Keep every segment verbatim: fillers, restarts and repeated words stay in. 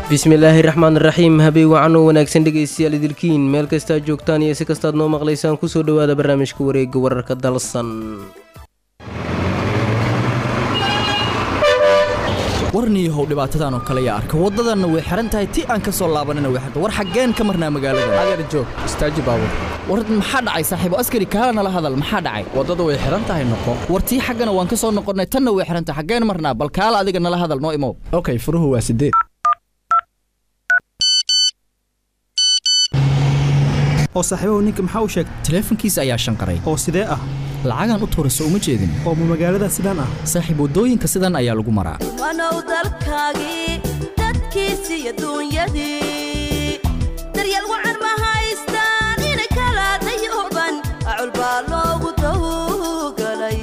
bismillaahi raxmaani raxiim habeen wacan oo wanaagsan dhegaystayaal idilkiin meel kastaa joogtaan iyo si kastaad noo maqlaysaan kusoo dhawaada barnaamijka wareegga wararka dalsan warniyahow dhibaatadan oo kale yaa arka waddadanna way xiran tahay ti aan ka soo laabanina way xirta war xaggeen ka marnaa magaalada adeer joog istaaji baabur war maxaa dhacay saaxiibo askari kaala nala hadal maxaa dhacay waddada way xiran tahay noqo war tii xaggana waan ka soo noqonnay tanna way xiran tahay xaggeen marnaa bal kaala adiga nala hadal noo imow okay furuhu waa sideed oo saaxiibahu ninka maxaa u sheegtay taleefankiisa ayaa shanqaray oo sidee ah lacagan u tuurayso uma jeedin oo ma magaalada sidaan ah saaxiib waddooyinka sidan ayaa lagu maraa wanow dalkaagii dadkiisii adduunyadii daryeel wacan ma haystaan ina kala dayuban acul baa loogu tawgalay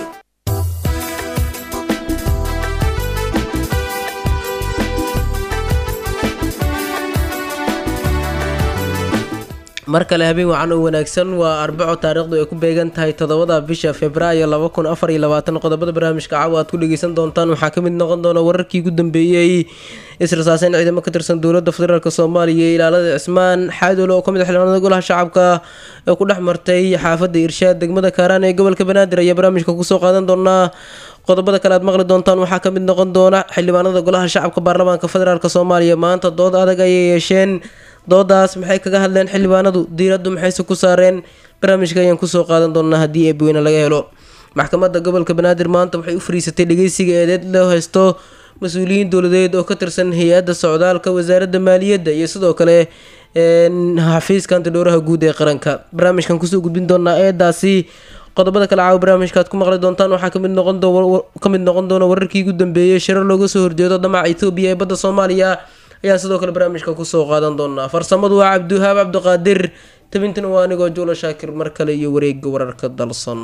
mar kale habeen wacan oo wanaagsan waa arbaco taariikhdu ay ku beegan tahay toddobada bisha februaayo laba kun afar iyo labaatan qodobada barnaamijka caawa aad ku dhegeysan doontaan waxaa ka mid noqon doona wararkii ugu dambeeyey israsaaseyn ciidamo ka tirsan dowladda federaalk soomaaliya iyo ilaalada cismaan xaadoole oo ka mid a xildhibaanada golaha shacabka ee ku dhex martay xaafadda irshaad degmada kaaraan ee gobolka banaadir ayaa barnaamijka kusoo qaadan doonaa qodobada kale aad maqli doontaan waxaa ka mid noqon doona xildhibaanada golaha shacabka baarlamaanka federaalk soomaaliya maanta dood adag ayay yeesheen doodaas maxay kaga hadleen xildhibaanadu diiraddu maxayse ku saareen barnaamijka ayaan kusoo qaadan doonaa haddii eebweyne laga helo maxkamadda gobolka banaadir maanta waxay u fariisatay dhageysiga eedeed loo haysto mas-uuliyiin dowladeed oo ka tirsan hay-adda socdaalka wasaaradda maaliyadda iyo sidoo kale xafiiska antidhowraha guud ee qaranka barnaamijkan kusoo gudbin doonaa eedaasi qodobada kale caawa barnaamijka aad ku maqli doontaan waxaa kamid noqon ka mid noqon doona wararkii ugu dambeeyey shirar looga soo horjeedo dhamaca etoobiya ee badda soomaaliya ayaan sidoo kale barnaamijka kusoo qaadan doonaa farsamadu waa cabdiwahaab cabdiqaadir tabintana waa anigoo juula shaakir mar kale iyo wareegga wararka dalsan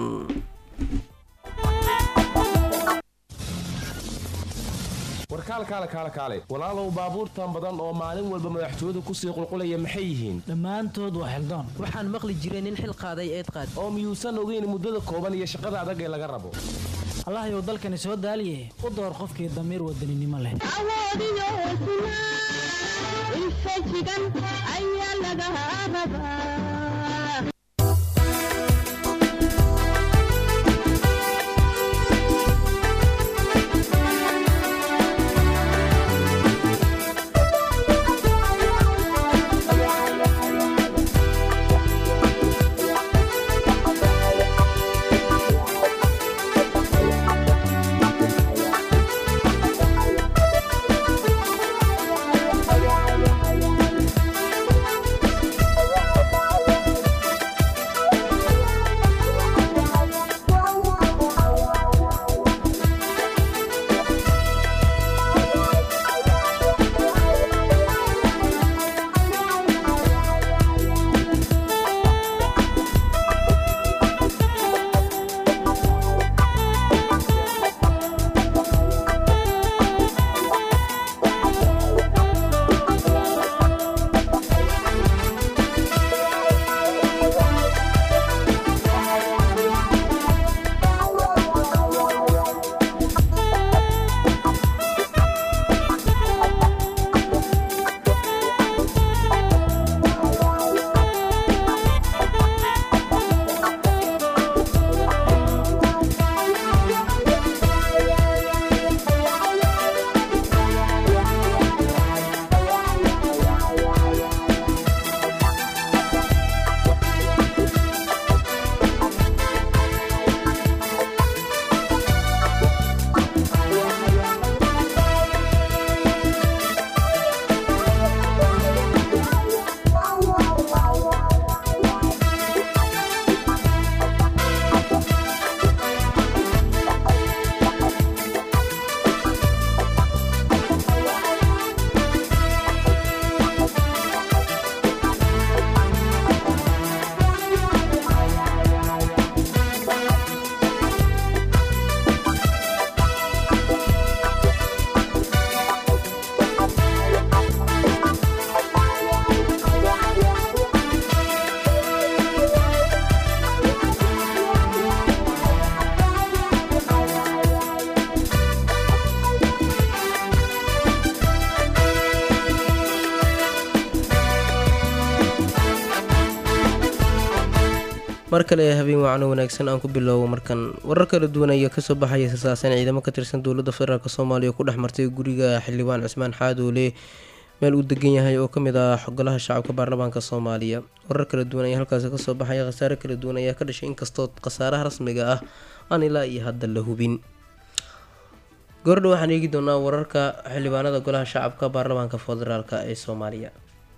warkaal kaale kaale kaale walaalow baabuurtan badan oo maalin walba madaxtooyadu kusii qulqulaya maxay yihiin dhammaantood waa xildoon waxaan maqli jiray nin xil qaaday eed qaad oo miyuusan ogeyn muddada kooban iyo shaqada adag ee laga rabo allahayow dalkani soo daaliye u door qofkii damiir wadaninimo leh infajigan ayaa laga rabaa mar kale habeen wacno wanaagsan aan ku bilowbo markan warar kala duwan ayaa kasoo baxaya sasaasan ciidamo ka tirsan dowladda federaalk soomaaliya ku dhex martay guriga xildhibaan cismaan xaadoole meel uu degan yahay oo kamid ah golaha shacabka baarlamaanka soomaaliya. warar kala duwan ayaa halkaasi kasoo baxaya, khasaare kala duwan ayaa ka dhashay inkastoo khasaaraha rasmiga ah aan ilaa iyo hadda la hubin. goordhow waxaan eegi doonaa wararka xildhibaanada golaha shacabka baarlamaanka federaalk ee soomaaliya.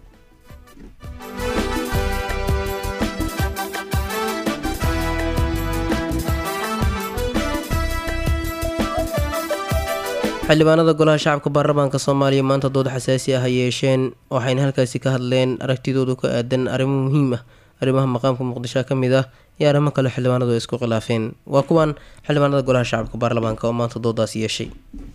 xildhibaanada golaha shacabka baarlamaanka soomaaliya maanta dood xasaasi ah ay yeesheen waxayna halkaasi ka hadleen aragtidoodu ku aadan arrimo muhiim ah. arrimaha maqaamka muqdisho ka mid ah iyo arrimo kale xildhibaanadu ay isku khilaafeen. waa kuwan xildhibaanada golaha shacabka baarlamaanka oo maanta doodaas yeeshay.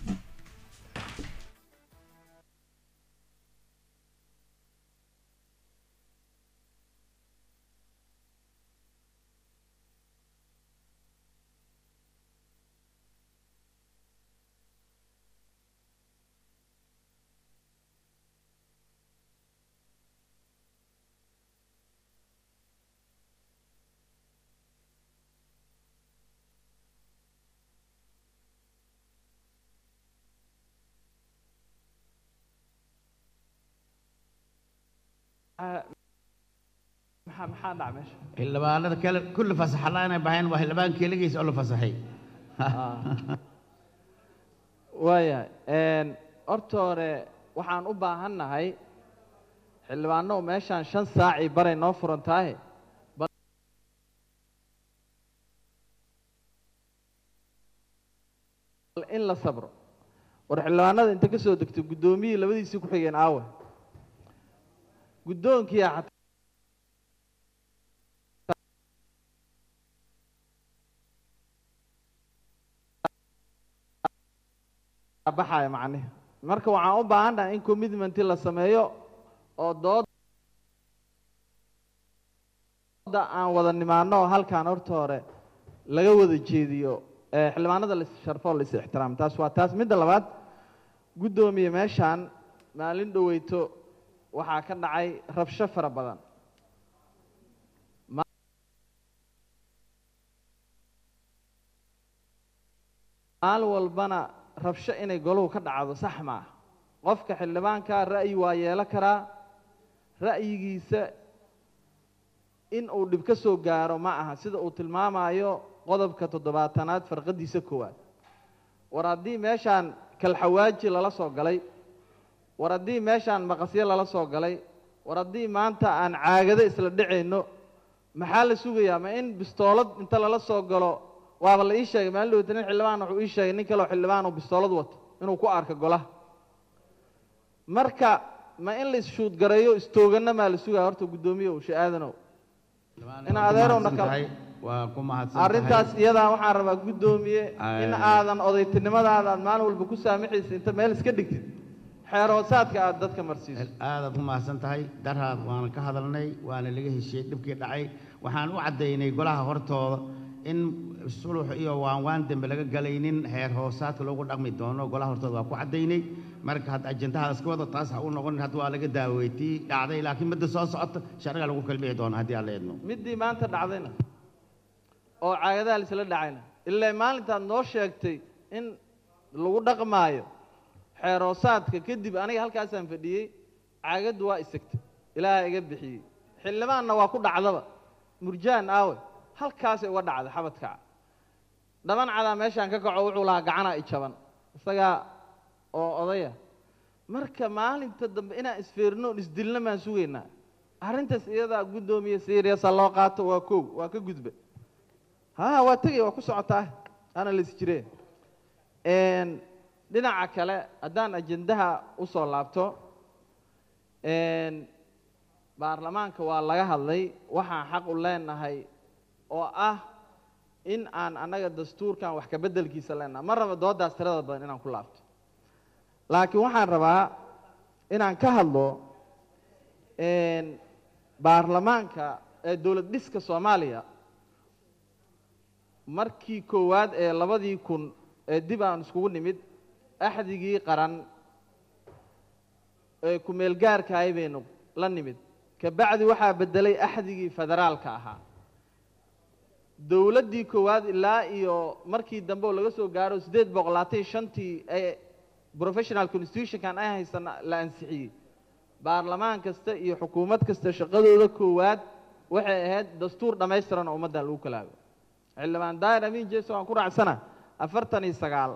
maxaa dhac meesha xildhibaanada kale kulli fasaxna inay baxeen waa xildhibaan keligiis oo la fasaxay waaya een horta hore waxaan u baahannahay xildhibaano meeshaan shan saac ay baray noo furan tahay in la sabro war xildhibaanada inta ka soo degtay guddoomiyii labadiisii ku xigeen aawe guddoonkii baxaya macne marka waxaan u baahannahay in commitment la sameeyo oo dooda aan wada nimaano oo halkaan horta hore laga wada jeediyo xildhibaanada la sharfo la ixtiraam. taas waa taas. midda labaad guddoomiye meeshaan maalin dhaweyto waxaa ka dhacay rabsho fara badan maalin walbana rabsho inay goluhu ka dhacdo sax maaha. qofka xildhibaanka ra'yi waa yeelo karaa, ra'yigiisa in uu dhib ka soo gaaro ma aha sida uu tilmaamayo qodobka toddobaatanaad farqadiisa koowaad. war haddii meeshaan kalxawaaji lala soo galay, war haddii meeshaan maqasyo lala soo galay, war haddii maanta aan caagado isla dhacayno maxaa la sugayaa? ma in bistoolad inta lala soo galo waaba la ii sheegay maalin dhaweyta nin xildhibaan wuxuu ii sheegay nin kaleo xildhibaan oo bistoolad wato inuu ku arko golaha. marka ma in la isshuud gareeyo istooganna maa la sugaya? horta guddoomiye uu shaaadanow in adeerowna waa ku mahadsan arrintaas iyadaa waxaan rabaa guddoomiye in aadan odaytinimadaada aad maalin walba ku saamixaysa inta meel iska dhigtid xeer hoosaadka aad dadka marsiiso. aadaad ku mahadsan tahay. daraad waana ka hadalnay, waana laga heshiiyey dhibkii dhacay. waxaan u caddaynay golaha hortooda in sulux iyo waanwaan dambe laga galaynin heer hoosaadka loogu dhaqmi doono. golaha hortooda waa ku caddaynay. marka hadda ajandaha iska wada taas ha u noqonin. hadda waa laga daaweytii dhacday, laakiin midda soo socota sharciga lagu kalbixi doono haddii aan la eedno. middii maanta dhacdayna oo caagadaha laisla dhacayna ilaa maalintaad noo sheegtay in lagu dhaqmaayo xeer hoosaadka kadib aniga halkaasaan fadhiyey, caagaddu waa isagtay, ilaaha iga bixiyey. xildhibaanna waa ku dhacdaba murjaan aawe halkaasay uga dhacday xabadkaca. dhaban cadaa meeshaan ka kaco wuxuu lahaa gacanaa i jaban isagaa oo odaya. marka maalinta dambe inaan isfeerino isdilna maan sugaynaa. arrintaas iyadaa guddoomiye siriyasa loo qaato waa kow, waa ka gudba. ha waa tegay waa ku socotaa ana la isjiree. dhinaca kale haddaan ajendaha u soo laabto, baarlamaanka waa laga hadlay. waxaan xaq u leenahay oo ah in aan annaga dastuurkan wax ka beddelkiisa leenahay. ma raba doodaas tirada badan inaan ku laabto, laakiin waxaan rabaa inaan ka hadlo baarlamaanka ee dowlad dhiska soomaaliya markii koowaad ee labadii kun ee dib aan iskugu nimid axdigii qaran ee ku meel gaarkaay baynu la nimid. kabacdi waxaa beddelay axdigii federaalka ahaa. dowladdii koowaad ilaa iyo markii dambe oo laga soo gaaro siddeed boqol labaatan iyo shantii ee professional constitutionkan ay haysan la ansixiyey baarlamaan kasta iyo xukuumad kasta shaqadooda koowaad waxay ahayd dastuur dhammaystiran oo ummaddan lagu kalaago xildhibaan daahir amiin jeeso waan ku raacsana afartan iyo sagaal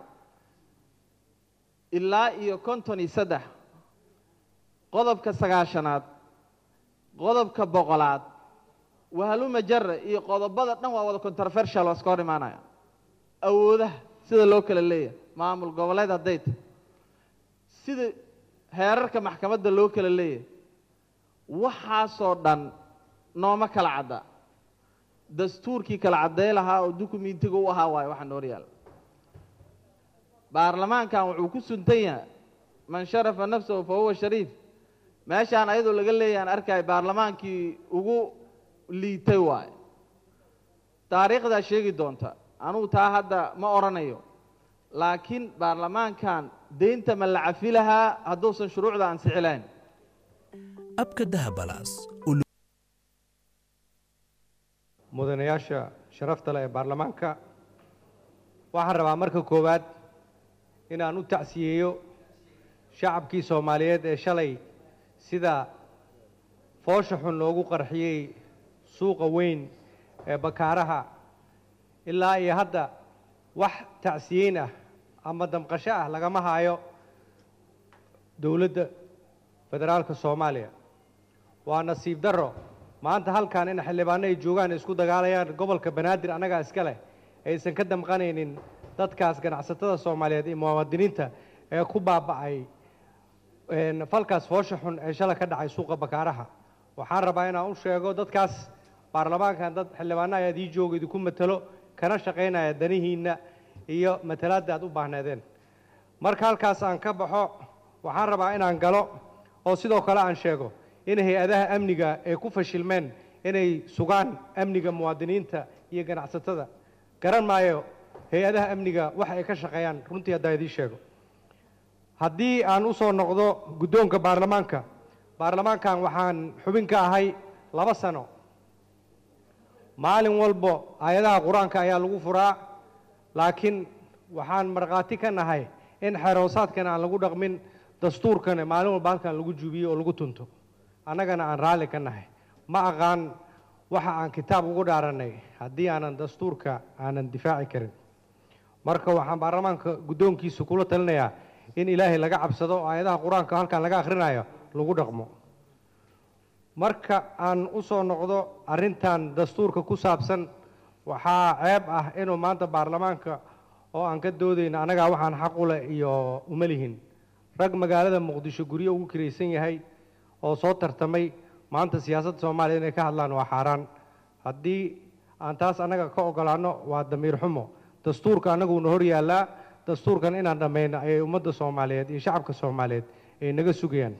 ilaa iyo konton iyo saddex qodobka sagaashanaad qodobka boqolaad wahaluma jarre iyo qodobada dhan waa wada controversial waa iska hor imaanaya awoodaha sida loo kala leeyahay maamul goboleed hadday tahay sida heerarka maxkamadda loo kala leeyahay waxaasoo dhan nooma kala cadda dastuurkii kala cadday lahaa oo dukumentiga u ahaa waayo waxa noor yaalla baarlamaankan wuxuu ku suntan yahay man sharafa nafsahu fa huwa shariif meeshaan ayadoo laga leeyahan arkay baarlamaankii ugu liitay waayo taariikhdaa sheegi doonta anugu taa hadda ma odhanayo laakiin baarlamaankan deynta ma la cafi lahaa hadduusan shuruucda ansixi lahayn abka dahabalaas mudanayaasha sharafta leh ee baarlamaanka waxaan rabaa marka koowaad inaan u tacsiyeeyo shacabkii soomaaliyeed ee shalay sida foosha xun loogu qarxiyey suuqa weyn ee bakaaraha ilaa iyo hadda wax tacsiyeyn ah ama damqasho ah lagama haayo dowladda federaalka soomaaliya waa nasiib darro maanta halkan in xildhibaano ay joogaan isku dagaalayaan gobolka banaadir annagaa iska leh aysan ka damqanaynin dadkaas ganacsatada soomaaliyeed iyo muwaadiniinta ee ku baaba'ay falkaas foosha xun ee shalay ka dhacay suuqa bakaaraha waxaan rabaa inaan u sheego dadkaas baarlamaankan dad xildhibaano ayaad ii jooga idinku matalo kana shaqaynaya danihiinna iyo matalaadda aad u baahneedeen marka halkaas aan ka baxo waxaan rabaa inaan galo oo sidoo kale aan sheego in hay-adaha amniga ay ku fashilmeen inay sugaan amniga muwaadiniinta iyo ganacsatada garan maayo hay-adaha amniga waxa ay ka shaqeeyaan runtii haddaa idiin sheego haddii aan u soo noqdo guddoonka baarlamaanka baarlamaankan waxaan xubin ka ahay laba sano maalin walbo aayadaha qur-aanka ayaa lagu furaa laakiin waxaan markhaati ka nahay in xeroosaadkan aan lagu dhaqmin dastuurkana maalin walba halkan lagu juubiyo oo lagu tunto annagana aan raalli ka nahay ma aqaan waxa aan kitaab ugu dhaarannay haddii aanan dastuurka aanan difaaci karin marka waxaan baarlamaanka guddoonkiisa kula talinayaa in ilaahay laga cabsado oo aayadaha qur-aanka halkan laga akhrinayo lagu dhaqmo marka aan u soo noqdo arrintan dastuurka ku saabsan waxaa ceeb ah inuu maanta baarlamaanka oo aan ka doodayna annagaa waxaan xaq u leh iyo uma lihin rag magaalada muqdisho guryo ugu kiraysan yahay oo soo tartamay maanta siyaasadda soomaaliya inay ka hadlaan waa xaaraan haddii aan taas annaga ka ogolaanno waa damiir xumo dastuurka annaguuna hor yaallaa dastuurkan inaan dhammayno ayay ummadda soomaaliyeed iyo shacabka soomaaliyeed ay naga sugayaan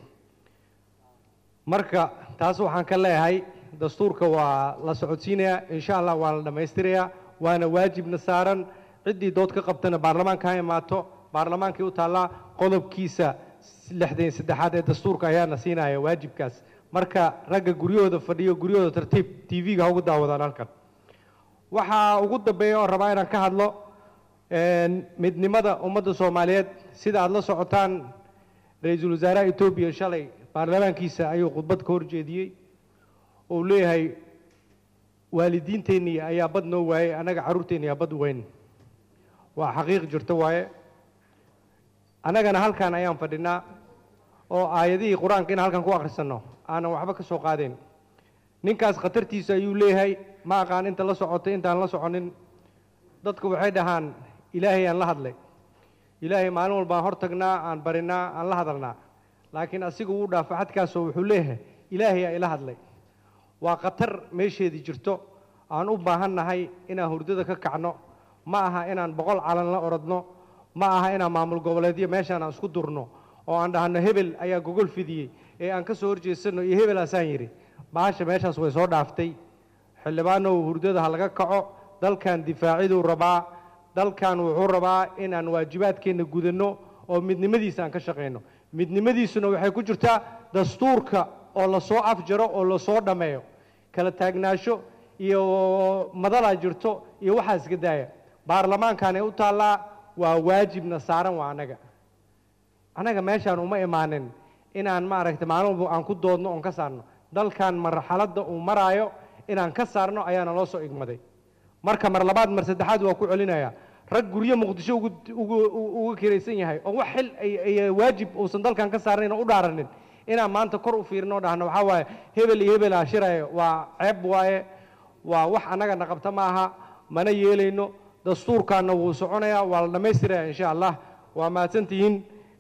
marka taas waxaan ka leeyahay dastuurka waa la socodsiinayaa insha allah waa la dhammaystirayaa waana waajibna saaran ciddii dood ka qabtana baarlamaanka ha imaato baarlamaankii u taallaa qodobkiisa lixdan iyo saddexaad ee dastuurka ayaana siinaya waajibkaas marka ragga guryahooda fadhiyo guryahooda tartiib t v-ga ha ugu daawadaan halkan waxaa ugu dambeeya oo rabaa inaan ka hadlo midnimada ummadda soomaaliyeed sida aada la socotaan ra-iisul wasaaraha etoobiya shalay baarlamaankiisa ayuu khudbad ka horjeediyey uu leeyahay waalidiinteennii ayaa bad noo waayey annaga carruurteenni yaa bad weyn waa xaqiiq jirto waaye annagana halkan ayaan fadhinaa oo aayadihii qur-aanka inaan halkan ku akhrisanno aanan waxba ka soo qaadayn ninkaas khatartiisa ayuu leeyahay ma aqaan inta la socotay intaan la soconin dadku waxay dhahaan ilaahay aan la hadlay ilaahay maalin walba aan hor tagnaa aan barinaa aan la hadalnaa laakiin asigu wuu dhaafa xadkaasoo wuxuu leeyahay ilaahay aa ila hadlay waa khatar meesheedii jirto aan u baahan nahay inaan hurdada ka kacno ma aha inaan boqol calan la orodno ma aha inaan maamul goboleedyo meeshaan aan isku durno oo aan dhahno hebel ayaa gogol fidiyey ee aan ka soo horjeesanno iyo hebelaasaan yidhi bahasha meeshaas way soo dhaaftay xildhibaanow hurdada ha laga kaco dalkan difaaciduu rabaa dalkan wuxuu rabaa inaan waajibaadkeenna gudanno oo midnimadiisa aan ka shaqayno midnimadiisuna waxay ku jirtaa dastuurka oo lasoo afjaro oo lasoo dhammeeyo kala taagnaasho iyo madalaa jirto iyo waxaa iska daaya baarlamaankan ay u taallaa waa waajibna saaran waa annaga annaga meeshaan uma imaanin inaan maaragtay maalin walba aan ku doodno oon ka saarno dalkan marxaladda uu maraayo inaan ka saarno ayaana loo soo igmaday marka mar labaad mar saddexaad waa ku celinayaa rag guryo muqdisho uga kiraysan yahay oo wax xil ay waajib uusan dalkan ka saarnayn oo u dhaaranin inaan maanta kor u fiirino dhahno waxaa waaye hebel iyo hebel aa shiraya waa ceeb waaye waa wax annagana qabta ma aha mana yeelayno dastuurkaana wuu soconayaa waa la dhammaystiraya insha allah waa mahadsantihiin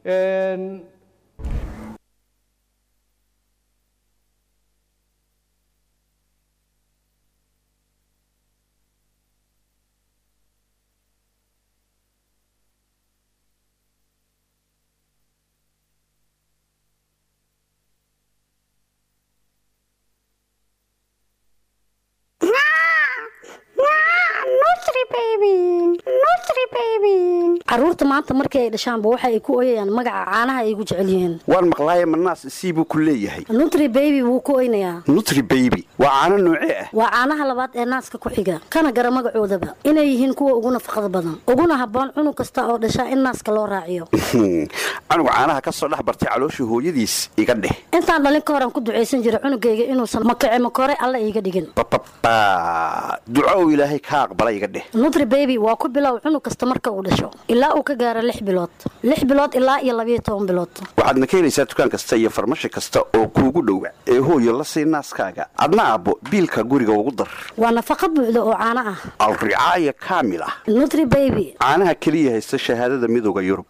caruurta maanta markii ay dhashaanba waxa ay ku oyayaan magaca caanaha ay ugu jecel yihiin waan maqlaaye manaas sii buu ku leeyahay nutri baby wuu ku oynayaa nutri baby waa caano noocee ah waa caanaha labaad ee naaska ku xiga kana gara magacoodaba inay yihiin kuwa ugu nafaqada badan uguna habboon cunug kasta oo dhashaa in naaska loo raaciyo canuga caanaha ka soo dhex bartay caloosha hooyadiis iga dheh intaan dhalin ka hor aan ku ducaysan jiray cunugayga inuusan makace makore alla iiga dhigin duco ilaahay ka aqbalay iga dheh nutri baby waa ku bilow cunug kasta marka uu dhasho ilaa uu ka gaaro lix bilood lix bilood ilaa iyo labiyo toban bilood waxaadna ka helaysaa dukaan kasta iyo farmashi kasta oo kuugu dhowa ee hooyo la sii naaskaaga adna aabbo biilka guriga ugu dar waa nafaqa buuxda oo caano ah alricaaya kaamil ah nutri baby caanaha keliya haysta shahaadada midowga yurub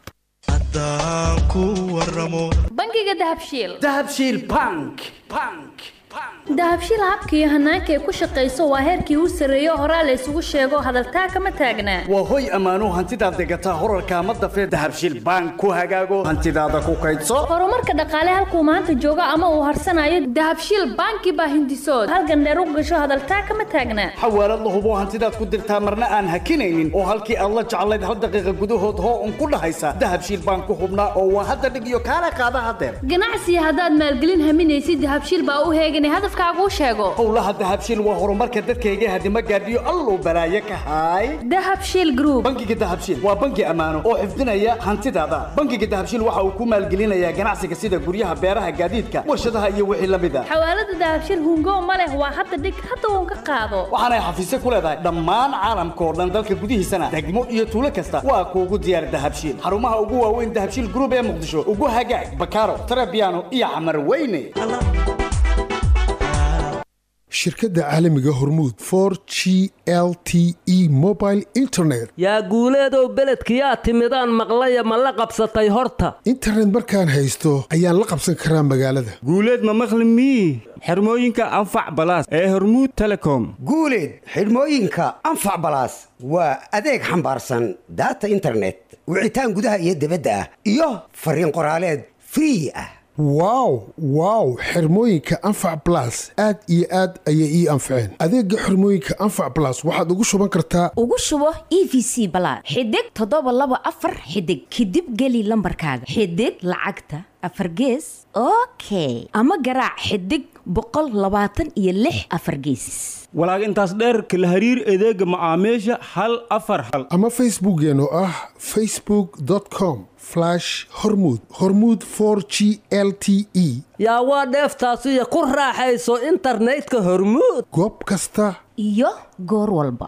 bangiga dahabshiil dahabshiil bank bank dahabshiil habka iyo hanaanka ay ku shaqayso waa heerkii u sarreeyo horaa la isugu sheego hadaltaa kama taagnaa waa hoy ammaano hantidaad degataa horarka ama dafee dahabshiil bank ku hagaago hantidaada ku kaydso horumarka dhaqaale halkuu maanta joogo ama uu harsanayo dahabshiil banki baa hindisood halgan dheer u gasho hadaltaa kama taagnaa xawaalad la hubo hantidaad ku dirtaa marna aan hakinaynin oo halkii aad la jeclayd hal daqiiqa gudahood hoo un ku dhahaysa dahabshiil bank ku hubnaa oo waa hadda dhig iyo kaala qaada hadeer ganacsiga haddaad maalgelin haminaysid dahabshiil baa u heegan hadafkaagu sheego howlaha dahabshiil waa horumarka dadkayga hadima gaadhiyo alluu balaaye ka haay dahabshiil group bangiga dahabshiil waa bangi ammaano oo xifdinaya hantidaada bangiga dahabshiil waxa uu ku maalgelinayaa ganacsiga sida guryaha beeraha gaadiidka warshadaha iyo wixii la mid ah xawaalada dahabshiil hungo ma leh waa hadda dhig hadda uun ka qaado waxaanay xafiisyo ku leedahay dhammaan caalamka oo dhan dalka gudihiisana degmo iyo tuulo kasta waa kuugu diyaar dahabshiil xarumaha ugu waaweyn dahabshiil group ee muqdisho ugu hagaag bakaaro tarabiano iyo xamar weyne shirkadda caalamiga hormuud for g l t e mobile internet yaa guuleedow beledkiyaa timidaan maqlaya ma la qabsatay horta internet markaan haysto ayaan la qabsan karaa magaalada guuleed ma maqli mii xirmooyinka anfac balaas ee hormuud telecom guuleed xirmooyinka anfac balaas waa adeeg xambaarsan data internet wicitaan gudaha iyo dibadda ah iyo fariin qoraaleed free ah wow wow xirmooyinka anfac blas aad iyo aad ayay ii anfaceen adeega xirmooyinka anfac blas waxaad ugu shuban kartaa ugu shubo e v c balaas xidig toddoba laba afar xidig kadib geli lambarkaaga xidig lacagta afar gees okay ama garaac xidig boqol labaatan iyo lix afar geesis walaag intaas dheer kala hariir adeega macaamiisha hal afar hal ama facebookeen oo ah facebook com hormud hormud for g l t e yaa waa dheeftaasiyo ku raaxayso internetka hormuud goob kasta iyo goor walba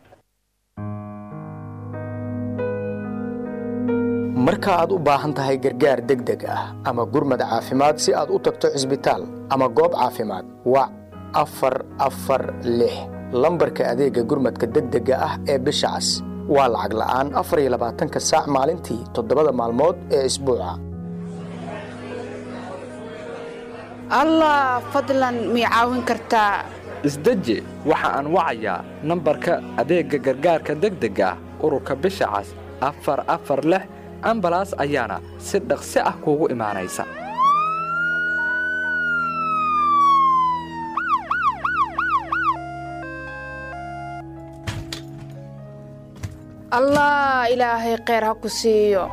marka aad u baahan tahay gargaar degdeg ah ama gurmad caafimaad si aad u tagto cisbitaal ama goob caafimaad wac afar afar lix lambarka adeega gurmadka degdega ah ee bisha cas waa lacag la'aan afar iyo labaatanka saac maalintii toddobada maalmood ee isbuuca allah fadlan mii caawin kartaa isdeji waxa aan wacayaa nambarka adeegga gargaarka degdega ah ururka bisha cas afar afar lix ambalaas ayaana si dhaqsi ah kuugu imaanaysa allah ilaahay kheyr ha ku siiyo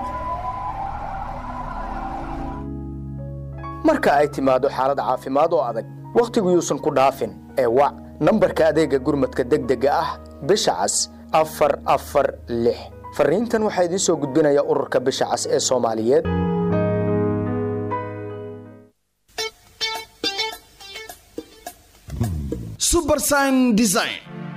marka ay timaado xaalad caafimaad oo adag wakhtigu yuusan ku dhaafin ee wac nambarka adeega gurmadka degdega ah bisha cas afar afar lix fariintan waxaa idiin soo gudbinaya ururka bisha cas ee Soomaaliyeed. Supersign Design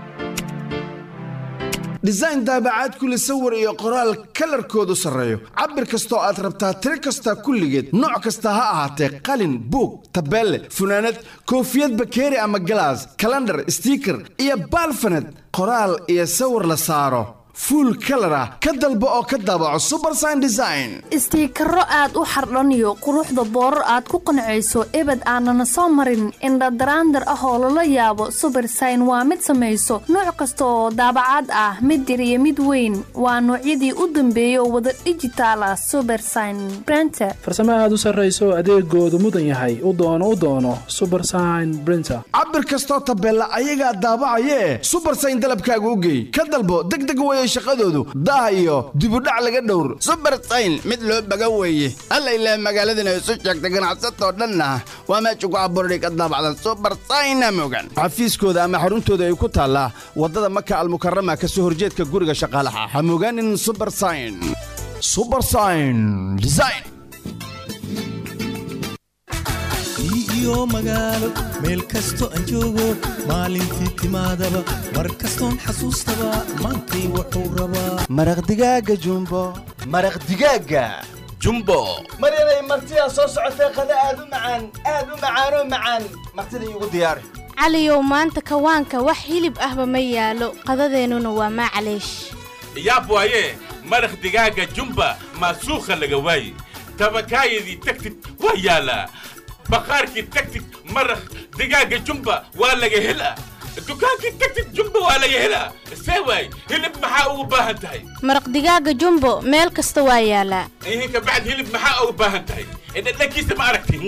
design daabacaad kule sawir iyo qoraal kalarkoodu sareeyo cabir kastoo aad rabtaa tiro kasta kulligeed nooc kasta ha ahaatee qalin buug tabeelle funaanad koofiyad bakeeri ama galaas calendar sticker iyo baalfanad qoraal iyo sawir la saaro full color ah ka dalbo oo ka daabaco Supersign Design istiikaro aad u xardhan iyo quruxda boorar aad ku qanceyso ebed aanana soo marin indha daraandar ah oo la yaabo Supersign waa mid samayso nooc kasta oo daabacaad ah mid yar iyo mid weyn waa noocyadii u dambeeyay wada digital ah Supersign printer farsamo aad u sareyso adeegoodu mudan yahay u doono u doono Supersign printer cabir kastoo tabeella ayaga daabacayee Supersign dalabkaaga u geey ka dalbo degdeg way shaqadoodu daa iyo dib u dhac laga dhowr Supersign mid loo baga weeye alla ilaa magaaladana soo jeegta ganacsato dhanna waa ma jugu abuuray ka daabacda Supersign mogan xafiiskooda ama xaruntooda ay ku taala wadada Makka al-Mukarrama ka soo horjeedka guriga shaqaalaha hamogan in Supersign Supersign Design iyo magaalo meel kasto aan joogo maalintii timaadaba mar kastoon xasuustaba maantay wuxuu rabaa maraq digaaga jumbo maraq digaaga jumbo maryanay martiyaa soo socotay qada aad u macaan aad u macaanoo macaan martida iigu diyaari caliyow maanta kawaanka wax hilib ahba ma yaalo qadadeennuna waa macleesh yaab waaye maraq digaaga jumba maasuukha laga waaye tabakaayadii tagtid waa yaalaa بقارك تكتك مرخ دقاق جنبه ولا جهلا دكانك تكتك جنبه ولا جهلا سوي هلب محاو باهنتهي مرق دقاق جنبه ميل كستوايا لا إيه كبعد هلب محاو باهنتهي إذا لك يسمع عرفتي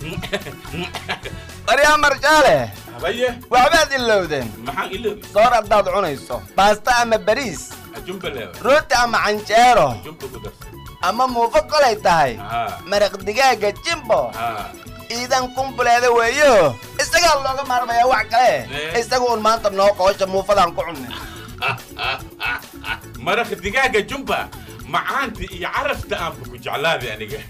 طريقة مرجالة أبيه وعباد اللودين محا اللودين صار أبداد عنيسو باستا أما باريس جنبه لا روتي أما عنجيرو جنبه قدرس أما موفق ولا يتهي مرق دقاق جنبه iidan kumbuleeda weeyo isaga looga maarmaya wax kale isaga uu maanta noo qoosha muufadan ku cunay maraq digaaga jumba macaanti iyo carafta aan ku jeclaaday aniga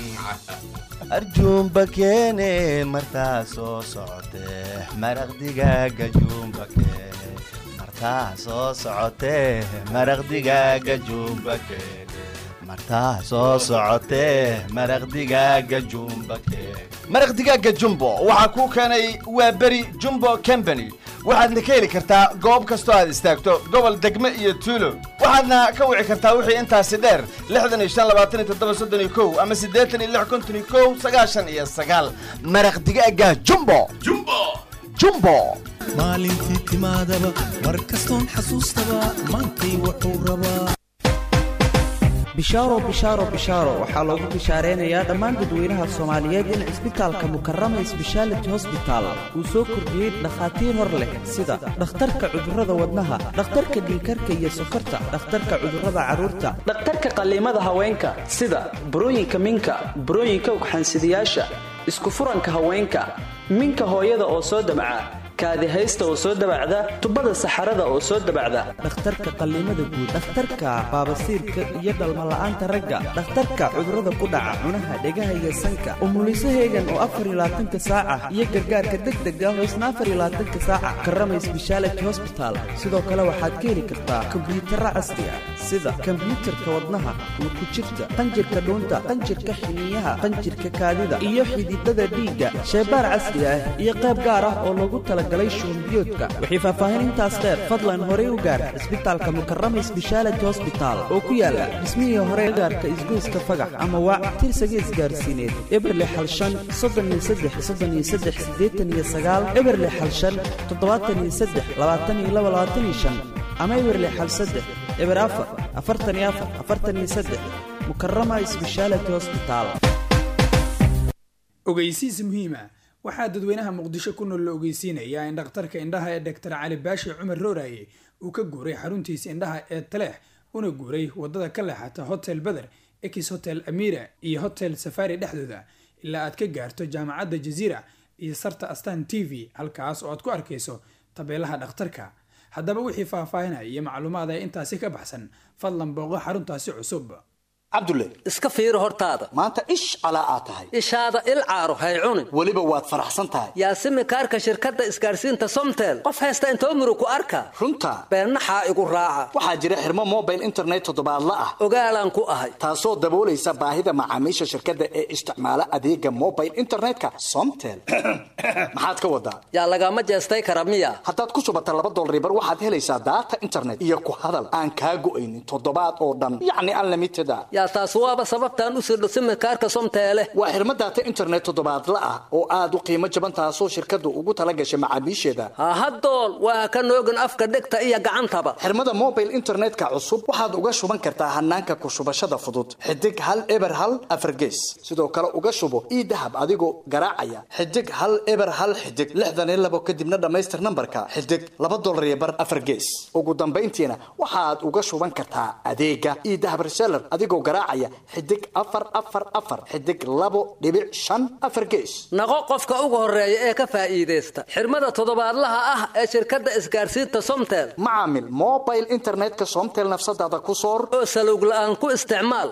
arjumba keene martaa soo socotee maraq digaaga jumba keene martaa soo socotee maraq digaaga jumba keene martaa soo socotee maraq digaaga jumba keene maraq digaaga jumbo waxaa ku keenay waa bari jumbo company waxaadna ka heli kartaa goob kastoo aad istaagto gobol degme iyo tuulo waxaadna ka wici kartaa wixii intaasi dheer lixdan iyo shan labaatan iyo toddoba soddon iyo kow ama siddeetan iyo lix konton iyo kow sagaashan iyo sagaal maraq digaaga jumbo jumbo jumbo maalintii timaadaba mar kastoon xasuustaba maantay wuxuu rabaa bishaaro bishaaro bishaaro waxaa loogu bishaareynaya dhammaan dadweynaha Soomaaliyeed in isbitaalka Mukarrama Speciality Hospital uu soo kordhiyay dhakhaatiir hor leh sida dhakhtarka cudurrada wadnaha dhakhtarka dhiigkarka iyo sokorta dhakhtarka cudurrada carruurta dhakhtarka qaliimada haweenka sida burooyinka minka burooyinka ugxansidayaasha isku furanka haweenka minka hooyada oo soo dabca kaadi haysta oo soo dabacda tubada saxarada oo soo dabacda dhakhtarka qaliimada guud dhakhtarka baabasiirka iyo dhalmo la'aanta ragga dhakhtarka cudurrada ku dhaca cunaha dhegaha iyo sanka umulisaheegan oo afar iyo labaatanka saaca iyo gargaarka degdega ah oo isna afar iyo labaatanka saaca Mukarrama Speciality Hospital sidoo kale waxaad ka heli kartaa kombiyuutarro casri ah sida kombiyuutarka wadnaha ku jirta qanjirka dhuunta qanjirka xiniyaha qanjirka kaadida iyo xididada dhiigga shaybaar casri ah iyo qayb gaar ah oo loogu tala galay shuunbiyoodka wixii faahfaahin intaas dheer fadlan hore u gaar isbitaalka Mukarrama Speciality Hospital oo ku yaala dhismihii hore gaarka isgoyska fagax ama waa tirsaga isgaarsiineed eberle xalshan soddon iyo saddex soddon iyo saddex siddeetan iyo sagaal eberle xalshan toddobaatan iyo saddex labaatan iyo laba labaatan iyo shan ama eberle xal saddex eber afar afartan iyo afar afartan iyo saddex Mukarrama Speciality Hospital ogeysiis muhiima waxaa dadweynaha muqdisho ku nool la ogeysiinayaa in dhakhtarka indhaha ee Dr. Cali Baashi Cumar Rooraye uu ka guuray xaruntiisa indhaha ee Taleex una guuray wadada ka leexata Hotel Badr, Ex Hotel Amira iyo Hotel Safari dhexdooda ilaa aad ka gaarto jaamacadda Jazeera iyo sarta Astaan T V halkaas oo aad ku arkayso tabeelaha dhakhtarka. haddaba wixii faahfaahinaya iyo macluumaad ay intaasi ka baxsan fadlan booqo xaruntaasi cusub. cabdulle iska fiiri hortaada maanta ish calaa aad tahay ishaada il caaro hay cunin weliba waad faraxsan tahay yaasimi kaarka shirkadda isgaarsiinta somtel qof haysta intoo muru ku arka runta beennaxaa igu raaca waxaa jira xirmo mobile internet toddobaadla ah ogaalaan ku ahay taasoo daboolaysa baahida macaamiisha shirkadda ee isticmaala adeega mobile internetka somtel maxaad ka wadaa yaa lagama jeestay kara miya haddaad ku shubata laba dolar bar waxaad helaysaa daata internet iyo ku hadal aan kaa go'aynin toddobaad oo dhan yacni unlimited ah yaa taas waaba sababtaan u sirdho simikaarka somteele waa xirmo daata internet toddobaadla ah oo aad u qiimo jaban taasoo shirkaddu ugu tala gashay macaamiisheeda hahadool waa ka noogin afka dhegta iyo gacantaba xirmada mobile internetka cusub waxaad uga shuban kartaa hanaanka ku shubashada fudud xidig hal eber hal afar gees sidoo kale uga shubo ii dahab adigoo garaacaya xidig hal eber hal xidig lixdan iyo labo kadibna dhammaystir nambarka xidig laba dolar iyo bar afar gees ugu dambayntiina waxaad uga shuban kartaa adeega ii dahab reseller adigoo garaacaya xidig afar afar afar xidig labo dhibic shan afar gees naqo qofka ugu horeeya ee ka faa'iideysta xirmada toddobaadlaha ah ee shirkadda isgaarsiinta somtel macaamil mobile internetka somtel nafsadaada ku soor oo salowg la'aan ku isticmaal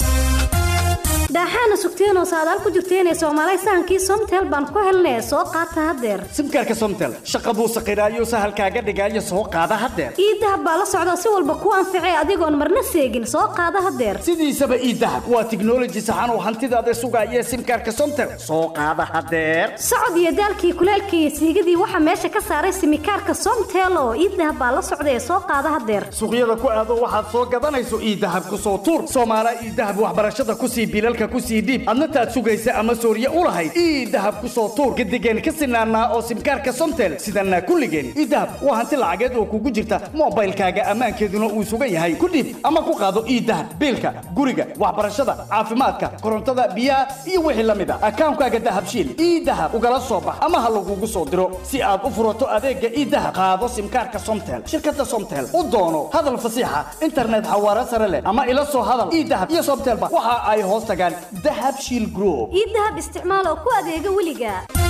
daaxaana sugteen oo saadaal ku jirteen ee Soomaaliya sahankii Somtel baan ku helnay soo qaata hadeer simkaarka Somtel shaqa buu saqiraayo sahalkaaga dhigayo soo qaada hadeer iidahab baa la socda si walba ku anficay adigoon marna seegin soo qaada hadeer sidiisaba iidahab waa technology saxan oo hantidaada sugaya simkaarka Somtel soo qaada hadeer socod iyo daalkii kuleelkii iyo siigadii waxa meesha ka saaray simkaarka Somtel oo iidahab baa la socda ee soo qaada hadeer suuqyada ku aado waxaad soo gadanayso iidahab ku soo tuur Soomaaliya iidahab waxbarashada ku sii bilalka ku sii dib adna taad sugaysa ama sooriye u lahayd ii dahab ku soo tuur gadigeen ka sinaanaa oo simkaarka Somtel sidana kulligeen ii dahab waa hanti lacageed oo kugu jirta mobilkaaga amaankeeduna uu sugan yahay ku dib ama ku qaado ii dahab biilka guriga waxbarashada caafimaadka korontada biyaha iyo wixii lamid ah akaankaaga dahabshiil ii dahab ugala soo bax ama ha lagugu soo diro si aad u furato adeega ii dahab qaado simkaarka Somtel shirkadda Somtel u doono hadal fasiixa internet xawaare sare leh ama ila soo hadal ii dahab iyo Somtel waxa ay hoos tagaan dahab shiil group idahab isticmaal oo ku adeega weliga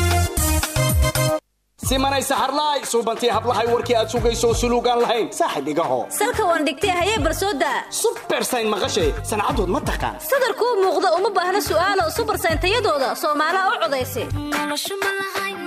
simanay saxarlaay suubantii hablahay warkii aad sugayso suluugaan lahayn saaxib igaho salka waan dhigtay hayee barsooda super sign maqashay sancadood ma taqaan sadarkuu muuqda uma baahna su'aalo super sign tayadooda Soomaaliya u codaysay noloshu ma lahayn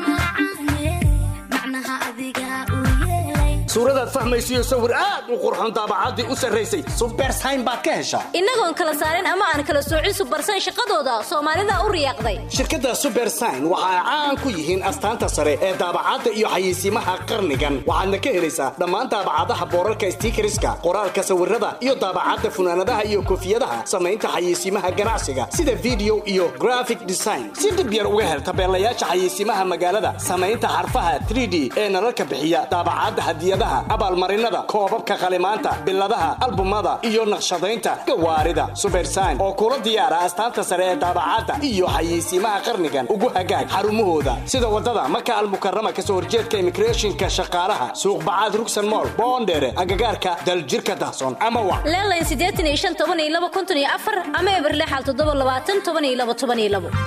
macnaha adiga u yeelay suuradaad fahmaysiyo sawir aad u qurxoon daabacaadii u sarraysay super sign baad ka heshaa inagoon kala saarin ama aan kala soocin super sign shaqadooda Soomaalida u riyaaqday shirkadda super sign waxa ay caan ku yihiin astaanta sare ee daabacaadda iyo xayeysiimaha qarnigan waxaadna ka helaysaa dhammaan daabacadaha boorarka stickerska qoraalka sawirada iyo daabacadda funaanadaha iyo koofiyadaha samaynta xayeysiimaha ganacsiga sida video iyo graphic design si dib yar uga hel tabeelayaasha xayeysiimaha magaalada samaynta xarfaha three D ee nalalka bixiya daabacadda hadiyadaha abaalmarinada koobabka qalimaanta biladaha albumada iyo naqshadaynta gawaarida super sign oo kula diyaara astaanta sare ee daabacadda iyo xayeysiimaha qarnigan ugu hagaag xarumahooda sida wadada maka almukarrama kasoo horjeedka immigrationka shaqaalaha suuq bacaad rugsan mall boondere agagaarka daljirka dahsoon ama wa leelayn siddeetan iyo shan toban iyo laba konton iyo afar ama eberle xal toddoba labaatan toban iyo laba toban iyo labo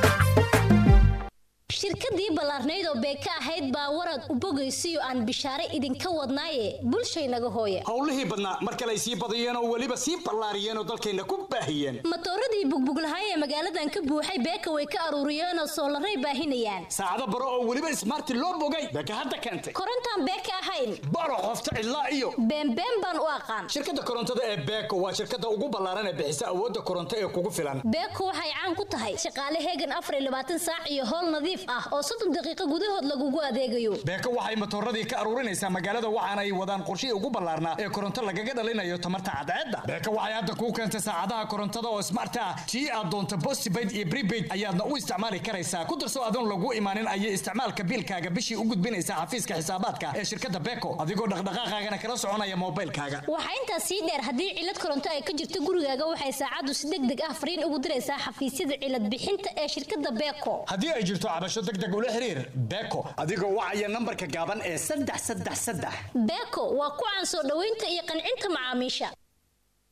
shirkadii ballaarnayd oo beeka ahayd baa warad u bogaysiyo aan bishaare idinka wadnaaye bulshaynaga hooye howlihii badnaa mar kale ay sii badiyeen oo weliba sii ballaariyeen oo dalkayna ku baahiyeen matooradii bugbuglahay ee magaaladan ka buuxay beeka way ka aruuriyeen oo soolaray baahinayaan saacado baro oo weliba smarti loo bogay beeka hadda keentay korontaan beeka ahayn baro qofta ilaa iyo beenbeen baan u aqaan shirkadda korontada ee beeko waa shirkadda ugu ballaaran ee bixisa awoodda koronto ee kugu filan beeko waxay caan ku tahay shaqaale heegan afar iyo labaatan saac iyo howl nadiif ah oo soddon daqiiqo gudahood lagugu adeegayo beeko waxay matooradii ka aruurinaysaa magaalada waxaana ay wadaan qorshihii ugu ballaarnaa ee koronto lagaga dhalinayo tamarta cadceedda beeko waxay hadda kuu keentay saacadaha korontada oo smart ah tii aad doonto postpaid iyo prepaid ayaadna u isticmaali karaysaa ku darso adoon lagu imaanin ayay isticmaalka biilkaaga bishii u gudbinaysaa xafiiska xisaabaadka ee shirkadda beeko adigoo dhaqdhaqaaqaagana kala soconaya moobilkaaga waxaa intaas sii dheer haddii cilad koronto ay ka jirto gurigaaga waxay saacaddu si deg deg ah fariin ugu diraysaa xafiisyada cilad bixinta ee shirkadda beeko haddii ay jirto cabasho deg deg ula xiriir beeko adigoo wacaya nambarka gaaban ee saddex saddex saddex beeko waa ku caan soo dhaweynta iyo qancinta macaamiisha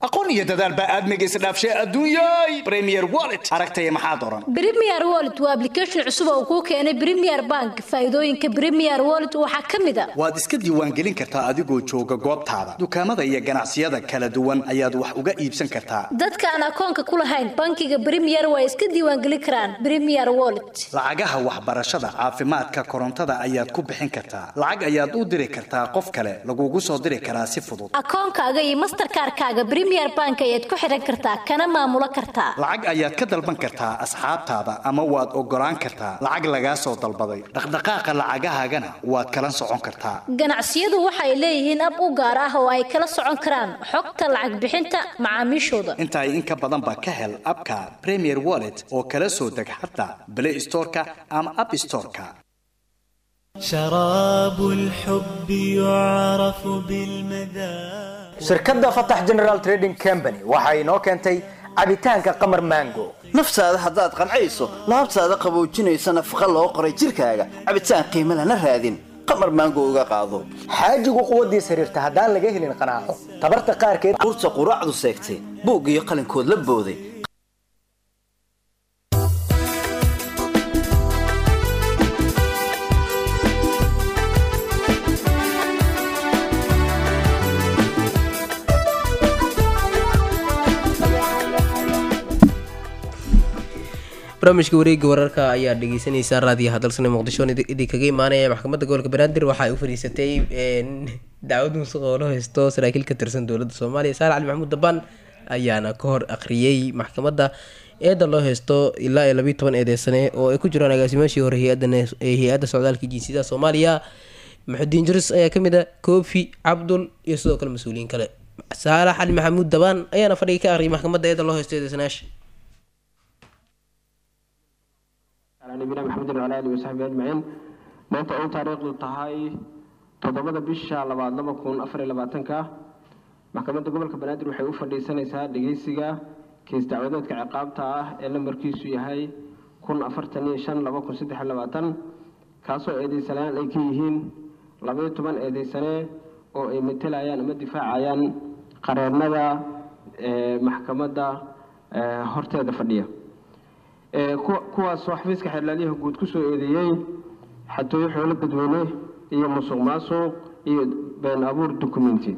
aqoon iyo dadaal baa aadmiga isdhaafshay adduunyay Premier Wallet aragtay maxaa doran Premier Wallet waa application cusub oo uu keenay Premier Bank faa'iidooyinka Premier Wallet waxa kamid ah waad iska diiwaan gelin kartaa adigoo jooga goobtaada dukaamada iyo ganacsiyada kala duwan ayaad wax uga iibsan kartaa dadka aan akoonka ku lahayn bankiga Premier way iska diiwaan gelin karaan Premier Wallet lacagaha waxbarashada caafimaadka korontada ayaad ku bixin kartaa lacag ayaad u diri kartaa qof kale lagugu soo diri karaa si fudud akoonkaaga iyo Mastercard-kaaga Premier Bank ayaad ku xiran kartaa kana maamula kartaa lacag ayaad ka dalban kartaa asxaabtaada ama waad ogolaan kartaa lacag laga soo dalbaday dhaqdhaqaaqa lacagahaagana waad kala socon kartaa ganacsiyadu waxay leeyihiin ab u gaar ah oo ay kala socon karaan xogta lacag bixinta macaamiishooda inta ay in ka badan ba ka hel abka Premier Wallet oo kala soo deg xataa Play Store-ka ama App Store-ka شراب الحب يعرف بالمذاق shirkadda Fatah General Trading Company waxa inoo keentay cabitaanka qamar mango naftaada haddaad qancayso laabtaada qaboojinaysa nafaqa loo qoray jirkaaga cabitaan qiimo lana raadin qamar mango uga qaado xaajigu quwadiisa xiriirta haddaan laga helin qanaaco tabarta qaarkeed urta quraacdu seegtay buug iyo qalinkood la booday barnaamijka wareegga wararka ayaa dhegeysanaysaa raadiyaha dalsane muqdisho idinkaga imaanaya maxkamadda gobolka banaadir waxa ay u fadhiisatay dacwad musuq oo loo haysto saraakiil ka tirsan dowladda soomaaliya saale cali maxamuud dabaan ayaana ka hor akhriyey maxkamadda eeda loo haysto ilaa iyo labiiyo toban eedeysane oo ay ku jiraan agaasimaashii hore hay-adda socdaalka jinsiyadaha soomaaliya maxudiin juris ayaa kamid a koofi cabdul iyo sidoo kale mas-uuliyiin kale saale cali maxamuud dabaan ayaana fadhiga ka akhriyay maxkamadda eeda loo haysto eedeysanaasha nabina maxamed wa alihi wa sahbihi ajma'in maanta oo taariikhdu tahay toddobada bisha labaad laba kun afar iyo labaatanka maxkamadda gobolka banaadir waxay u fadhiisanaysaa dhageysiga kees dacwadeedka ciqaabta ah ee lambarkiisu yahay kun afartan iyo shan laba kun saddex iyo labaatan kaasoo eedeysanayaan ay ka yihiin labaiyo toban eedeysane oo ay matelayaan ama difaacayaan qareennada maxkamadda horteeda fadhiya kuwaas oo xafiiska xeelaalyaha guud ku soo eedeeyey xatooyo xoolo dadweyne iyo musuq maasuq iyo been abuur documenti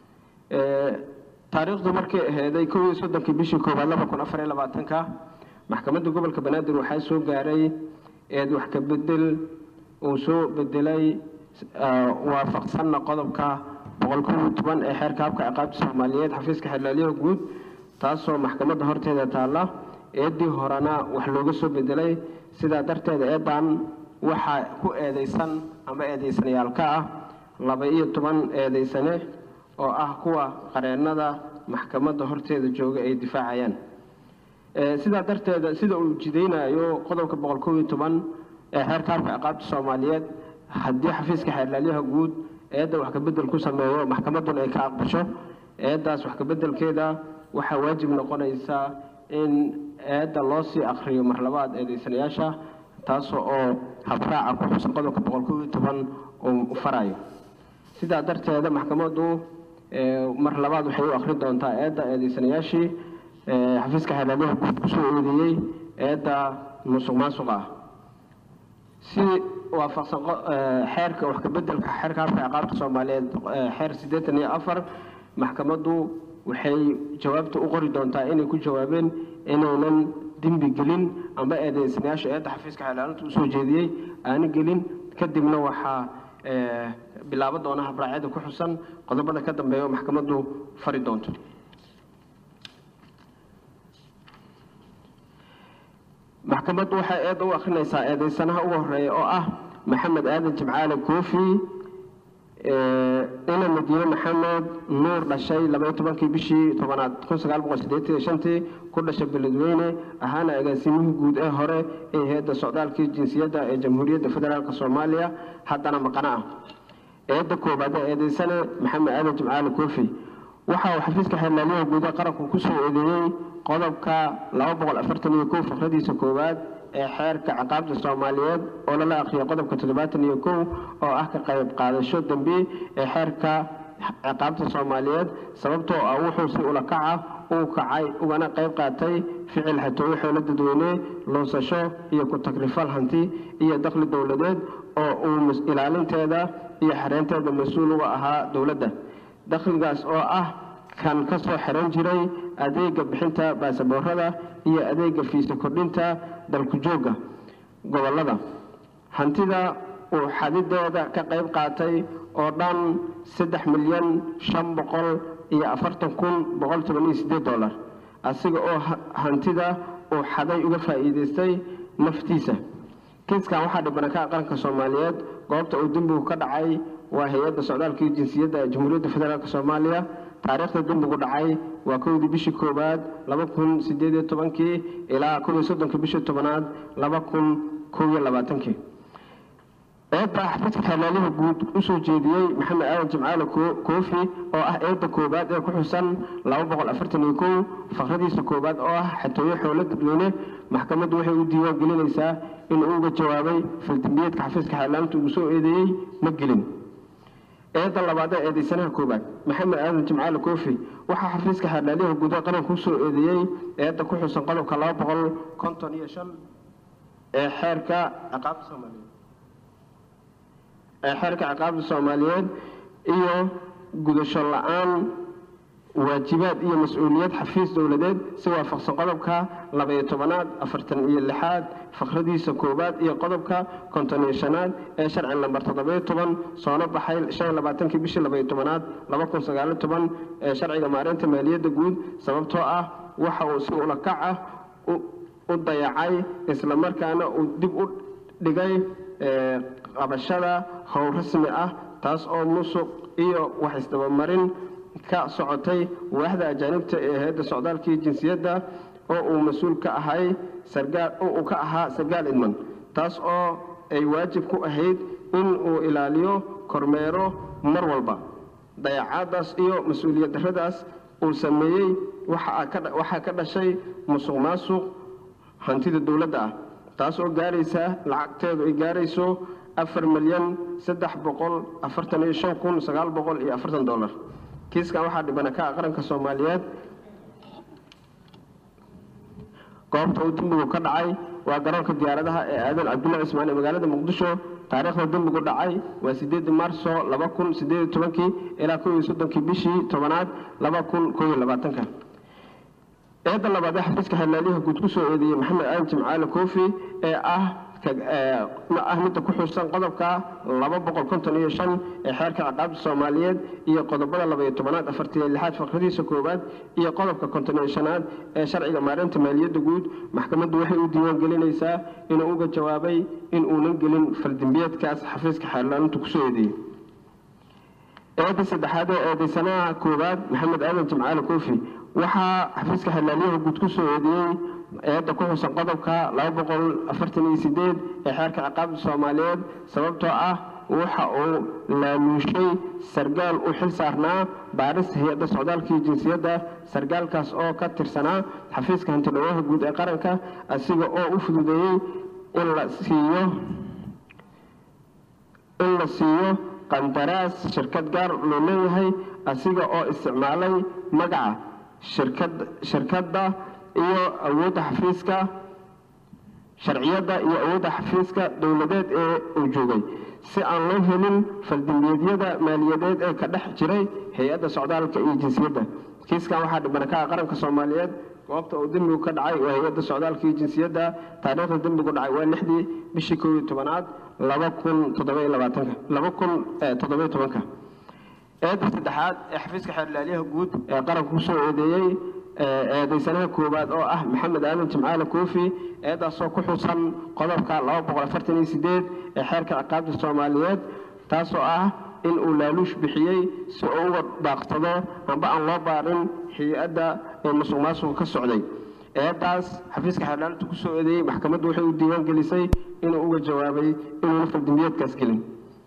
taariikhdu markay aheeday kow iyo soddonkii bishii koowaad laba kun afar iyo labaatanka maxkamadda gobolka banaadir waxaa soo gaaray eed wax ka bedel uu soo bedelay waafaqsanna qodobka boqol kow iyo toban ee xeerka habka ciqaabta soomaaliyeed xafiiska xeelaalyaha guud taasoo maxkamadda horteeda taalla eedii horena wax looga soo bedelay sidaa darteed eedan waxaa ku eedeysan ama eedeysanayaal ka ah laba iyo toban eedeysane oo ah kuwa qareennada maxkamadda horteeda jooga ay difaacayaan sidaa darteed sida uu jidaynayo qodobka boqol kow iyo toban ee xeerka habka ciqaabta soomaaliyeed haddii xafiiska xeelaalyaha guud eedda wax ka bedel ku sameeyo maxkamadduna ay ka aqbasho eeddaas wax ka bedelkeeda waxaa waajib noqonaysaa in eedda loo sii akhriyo mar labaad eedeysanayaasha taas oo habraaca ku xusan qodobka boqol kow iyo toban uu farayo sidaa darteeda maxkamaddu mar labaad waxay u akhri doontaa eedda eedeysanayaashii xafiiska xeelaalyaha guud kusoo eedeeyey eedda musuq maasuqa ah si waafaqsan xeerka wax ka bedelka xeerka habka ciqaabta soomaaliyeed xeer siddeetan iyo afar maxkamaddu waxay jawaabta u qori doontaa inay ku jawaabeen inaynan dembi gelin ama eedeysanayaasha eedda xafiiska xeelaalinta usoo jeediyey aana gelin kadibna waxaa bilaabo doona habraacyada ku xusan qodobada ka dambeeya oo maxkamaddu fari doonto maxkamaddu waxay eedda u akhrinaysaa eedeysanaha ugu horeeya oo ah maxamed aadan jimcaale koofi ina madiine maxamed nuur dhashay labaiyo tobankii bishii tobanaad kun sagaal boqol siddeetan iyo shantii ku dhashay beledweyne ahaana agaasimihii guud ee hore ee hay-adda socdaalkii jinsiyadda ee jamhuuriyadda federaalk soomaaliya haddana maqana ah eedda koobaad ee eedeysane maxamed aadan jimcaale koofi waxa uu xafiiska xeelaalyaha guud ee qaranku kusoo eedeeyey qodobka laba boqol afartan iyo kow fakradiisa koowaad ee xeerka ciqaabta soomaaliyeed oo lala akhriyo qodobka toddobaatan iyo kow oo ah ka qayb qaadasho dambi ee xeerka ciqaabta soomaaliyeed sababtoo ah wuxuu si ula kaca uu kacay ugana qayb qaatay ficil xatooyo xoolo dadweyne loosasho iyo ku takrifal hanti iyo dakhli dowladeed oo uu ilaalinteeda iyo xareynteeda mas-uul uga ahaa dowladda dakhligaas oo ah kan ka soo xiran jiray adeega bixinta baasaboorada iyo adeega fiisa kordhinta dalku jooga gobolada hantida uu xadideeda ka qayb qaatay oo dhan saddex milyan shan boqol iyo afartan kun boqol toban iyo sideed dollar asiga oo hantida uu xaday uga faa'iidaystay naftiisa kiiskan waxaa dhibana ka qaranka soomaaliyeed goobta uu dembigu ka dhacay waa hay-adda socdaalka iyo jinsiyadda jamhuuriyadda federaalk soomaaliya taariikhda dembigu dhacay waa kowdii bishii koowaad laba kun sideed iyo tobankii ilaa kun iyo soddonka bishii tobanaad laba kun kow iyo labaatankii eedda xafiiska xeelaalyaha guud usoo jeediyey maxamed aadan jimcaale koofi oo ah eedda koowaad ee ku xusan laba boqol afartan iyo kow faqradiisa koowaad oo ah xatooyo xoolo dadweyne maxkamaddu waxay u diiwaan gelinaysaa in uu uga jawaabay faldambiyeedka xafiiska xeelaalinta ugu soo eedeeyey ma gelin eedda labaad ee eedaysanaha koowaad maxamed aadan jimcaale koofi waxaa xafiiska xeelaalyaha guud ee qaranka usoo eedeeyey eedda ku xusan qodobka laba boqol konton iyo shan ee xeerka ciqaabta soomaaliyeed ee xeerka ciqaabta soomaaliyeed iyo gudasho la-aan waajibaad iyo mas-uuliyad xafiis dowladeed si waafaqsan qodobka labaiyo tobanaad afartan iyo lixaad faqradiisa koowaad iyo qodobka konton iyo shanaad ee sharci lambar toddobayo toban soona baxay shan iyo labaatankii bishii labaiyo tobanaad laba kun sagaaliyo toban ee sharciga maareynta maaliyadda guud sababtoo ah waxa uu si ula kac ah u dayacay islamarkaana uu dib u dhigay qabashada howl rasmi ah taas oo musuq iyo wax isdabamarin ka socotay waaxda ajaanibta ee hay-adda socdaalka iyo jinsiyadda oo uu mas-uul ka ahay sargaal oo uu ka ahaa sargaal idman taas oo ay waajib ku ahayd in uu ilaaliyo kormeero mar walba dayacaadaas iyo mas-uuliyad darradaas uu sameeyey waxaa ka dhashay musuq maasuq hantida dowladda ah taas oo gaaraysa lacagteedu ay gaarayso afar milyan saddex boqol afartan iyo shan kun sagaal boqol iyo afartan dollar kiiskan waxaa dhibana ka qaranka soomaaliyeed goobta uu dembigu ka dhacay waa garoonka diyaaradaha ee aadan cabdullahi cismaan ee magaalada muqdisho taariikhda dembigu dhacay waa sideedii maarso laba kun sideed iyo tobankii ilaa kow iyo soddonkii bishii tobanaad laba kun kow iyo labaatanka eedda labaad ee xafiiska xeelaalyaha guud kusoo eedeeyey maxamed aadan jimcaale koofi ee ah ah midda ku xusan qodobka laba boqol konton iyo shan ee xeerka ciqaabta soomaaliyeed iyo qodobada labaiyo tobanaad afartan iyo lixaad faqradiisa koowaad iyo qodobka konton iyo shanaad ee sharciga maareynta maaliyadda guud maxkamaddu waxay u diiwaan gelinaysaa inuu uga jawaabay in uunan gelin faldambiyeedkaas xafiiska xeelaalintu kusoo eedeeyey eedda saddexaad ee eedaysanaha koowaad maxamed aadan jimcaale koofi waxaa xafiiska xeelaalyaha guud kusoo eedeeyey eedda ku xusan qodobka laba boqol afartan iyo sideed ee xeerka ciqaabta soomaaliyeed sababtoo ah waxa uu laaluushay sargaal u xil saarnaa baarista hay-adda socdaalka iyo jinsiyadda sargaalkaas oo ka tirsanaa xafiiska hantidhawaaha guud ee qaranka asiga oo u fududeeyey in la siiyo in la siiyo qandaraas shirkad gaar loo leeyahay asiga oo isticmaalay magaca shirkad shirkadda iyo awoodda xafiiska sharciyadda iyo awoodda xafiiska dowladeed ee uu joogay si aan loo helin faldambiyeedyada maaliyadeed ee ka dhex jiray hay-adda socdaalka iyo jinsiyadda kiiskan waxaa dhibana ka qaranka soomaaliyeed goobta uu dembigu ka dhacay waa hay-adda socdaalka iyo jinsiyadda taariikhda dembigu dhacay waa lixdii bishii kow iyo tobanaad laba kun toddoba iyo labaatanka laba kun toddoba iyo tobanka eedda saddexaad ee xafiiska xeelaalyaha guud ee qaranka kusoo eedeeyey eedaysanaha koowaad oo ah maxamed aadan jimcaale koofi eedaasoo ku xusan qodobka laba boqol afartan iyo sideed ee xeerka ciqaabta soomaaliyeed taasoo ah in uu laaluush bixiyey si uu uga baaqsado amba aan loo baarin hay-adda ee musuq maasuqa ka socday eedaas xafiiska xeelaalinta kusoo eedeeyey maxkamaddu waxay u diiwaan gelisay inuu uga jawaabay inuuna faldambiyeedkaas gelin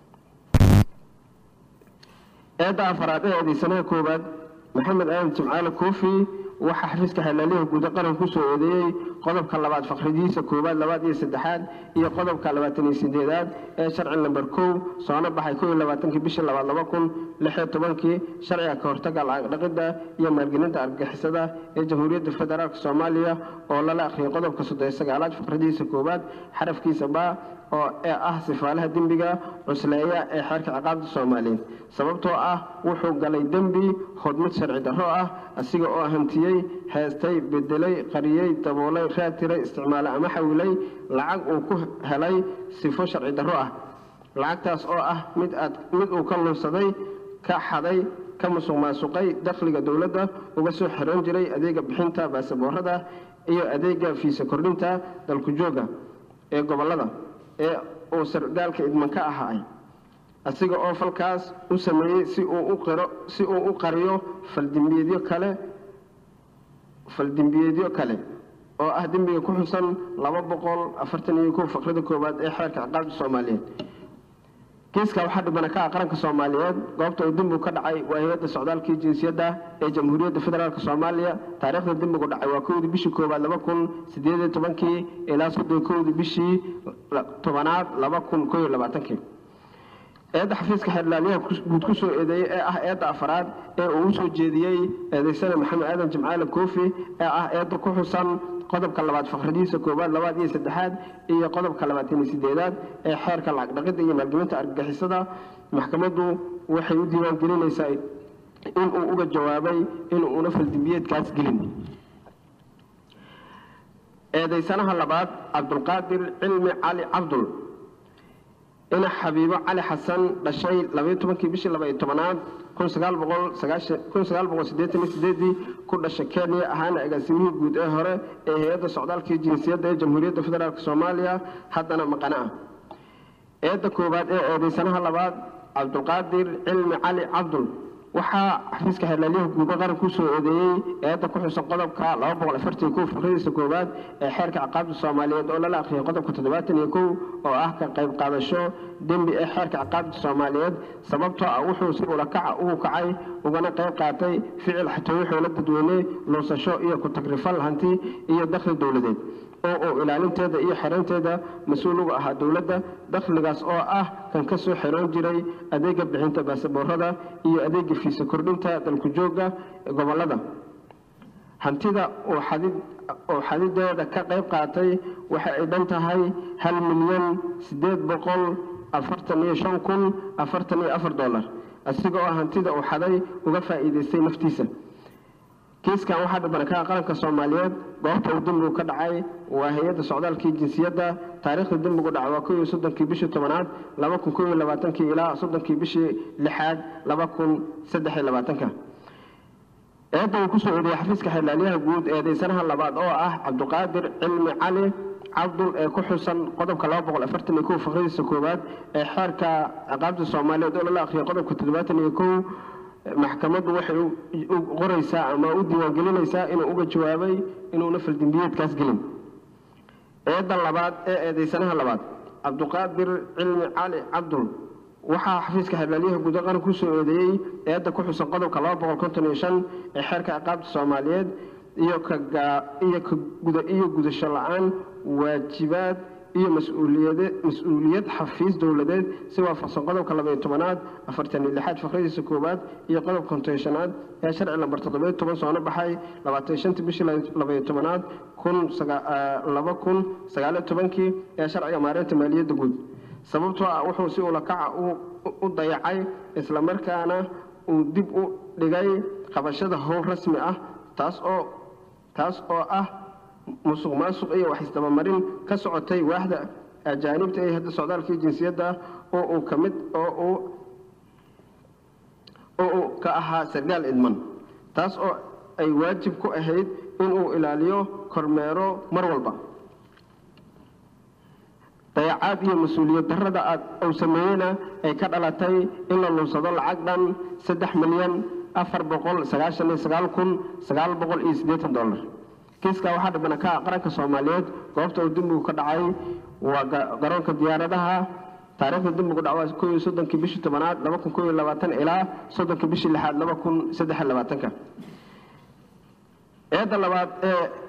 eedda afaraad ee eedaysanaha koowaad maxamed aadan jimcaale koofi waxaa xafiiska xeelaalyaha guud ee qaranka kusoo eedeeyey qodobka labaad faqridiisa koowaad labaad iyo saddexaad iyo qodobka labaatan iyo sideedaad ee sharci lambar kow soona baxay kow iyo labaatankii bishii labaad laba kun lix iyo tobankii sharciga ka hortagga lacag dhaqidda iyo maalgelinta argagixisada ee jamhuuriyadda federaalk soomaaliya oo lala akhriyay qodobka soddon iyo sagaalaad faqridiisa koowaad xarafkiisa baa oo ee ah sifaalaha dembiga cusleeya ee xeerka ciqaabta soomaaliyeed sababtoo ah wuxuu galay dembi hodmid sharci darro ah asiga oo hantiyey heestay bedelay qariyey daboolay raatiray isticmaalay ama xawilay lacag uu ku helay sifo sharci darro ah lacagtaas oo ah mid aad mid uu ka lunsaday ka xaday ka musuq maasuqay dakhliga dowladda uga soo xiran jiray adeega bixinta baasaboorada iyo adeega fiisa kordhinta dalku jooga ee gobolada ee uu sargaalka idman ka ahaay asiga oo falkaas u sameeyey si uu u qiro si uu u qariyo faldimbiyeedyo kale faldimbiyeedyo kale oo ah dembiga ku xusan laba boqol afartan iyo kow faqrida koowaad ee xeerka ciqaabta soomaaliyeed kiiska waxaa dhibana ka ah qaranka soomaaliyeed goobta uu dembigu ka dhacay waa hay-adda socdaalkii jinsiyadda ee jamhuuriyadda federaalk soomaaliya taariikhda dembigu dhacay waa kowdii bishii koowaad laba kun sideed iyo tobankii ilaa soddon kowdii bishii tobanaad laba kun kow iyo labaatankii eedda xafiiska xeerlaaliyaha guud ku soo eedeeyey ee ah eedda afaraad ee uu u soo jeediyey eedeysana maxamed aadan jimcaale koofi ee ah eedda ku xusan qodobka labaad faqridiisa koowaad labaad iyo saddexaad iyo qodobka labaatan iyo sideedaad ee xeerka lacag dhaqidda iyo maalgelinta argagixisada maxkamaddu waxay u diiwaan gelinaysaa in uu uga jawaabay in uuna faldimbiyeedkaas gelin eedeysanaha labaad cabdulqaadir cilmi cali cabdul ina xabiibo cali xasan dhashay labayo tobankii bishii labaiyo tobanaad kun sagaal boqol siddeetan iyo sideedii ku dhashay kenya ahaana agaasimihii guud ee hore ee hay-adda socdaalkii jinsiyadda ee jamhuuriyadda federaalk soomaaliya haddana maqana ah eedda koowaad ee eedeysanaha labaad cabdulqaadir cilmi cali cabdul waxaa xafiiska xeerlaaliyaha guuda qaran ku soo eedeeyey eedda ku xusan qodobka laba boqol afartan iyo kow faqridiisa koowaad ee xeerka ciqaabta soomaaliyeed oo lala akhriyay qodobka toddobaatan iyo kow oo ah ka qayb qaadasho dembi ee xeerka ciqaabta soomaaliyeed sababtoo ah wuxuu si ulakaca ugu kacay ugana qayb qaatay ficil xatooyo xoolo dadweyne lunsasho iyo ku tagrifal hanti iyo dakhli dowladeed oo uu ilaalinteeda iyo xiranteeda mas-uul uga ahaa dowladda dakhligaas oo ah kan ka soo xiran jiray adeega bixinta baasaboorada iyo adeega fiisa kordhinta dalku jooga gobolada hantida oo xadideeda ka qayb qaatay waxa ay dhan tahay hal milyan sideed boqol afartan iyo shan kun afartan iyo afar dollar asiga oo hantida uu xaday uga faa'iidaystay naftiisa kiiskan waxaa dhibana ka ah qaranka soomaaliyeed goobta uu dembigu ka dhacay waa hay-adda socdaalkii jinsiyadda taariikhda dembigu dhacay waa kow iyo soddonkii bishii tobanaad laba kun kow iyo labaatankii ilaa soddonkii bishii lixaad laba kun saddex iyo labaatanka eedda uu kusoo eedeeyey xafiiska xeerlaaliyaha guud eedeysanaha labaad oo ah cabdiqaadir cilmi cali cabdul ee ku xusan qodobka laba boqol afartan iyo kow faqridiisa koowaad ee xeerka ciqaabta soomaaliyeed oo lala akhriyay qodobka toddobaatan iyo kow maxkamaddu waxay u qoraysaa ama u diiwaangelinaysaa inuu uga jawaabay inuuna faldimbiyeedkaas gelin eedda labaad ee eedeysanaha labaad cabdiqaadir cilmi cali cabdul waxaa xafiiska xeerlaaliyaha guud qaran ku soo eedeeyey eedda ku xusan qodobka laba boqol konton iyo shan ee xeerka ciqaabta soomaaliyeed iyo ka iyo ka guda iyo gudasho la-aan waajibaad iyo mas-uuliyade mas-uuliyad xafiis dowladeed si waafaqsan qodobka labaiyo tobanaad afartan iyo lixaad faqridiisa koowaad iyo qodobka konton shanaad ee sharci lambar toddobiyo toban soona baxay labaatan shantii bishii labaiyo tobanaad kun laba kun sagaaliyo tobankii ee sharciga maareynta maaliyadda guud sababtoo ah wuxuu si ulakaca u dayacay islamarkaana uu dib u dhigay qabashada howl rasmi ah taas oo taas oo ah musuq maasuq iyo wax isdabamarin ka socotay waaxda ajaanibta ee hadda socdaalkii jinsiyadda oo uu ka mid oo uu oo uu ka ahaa sargaal idman taas oo ay waajib ku ahayd inuu ilaaliyo kormeero mar walba dayacaad iyo mas-uuliyad darrada aad uu sameeyeyna ay ka dhalatay in la lunsado lacag dhan saddex milyan afar boqol sagaashan iyo sagaal kun sagaal boqol iyo siddeetan dollar kiiska waxaa dhibana ka ah qaranka soomaaliyeed goobta uu dembigu ka dhacay waa garoonka diyaaradaha taariikhda dembigu dhacay kow iyo soddonkii bishii tobanaad laba kun kow iyo labaatan ilaa soddonkii bishii lixaad laba kun saddex iyo labaatanka eedda labaad ee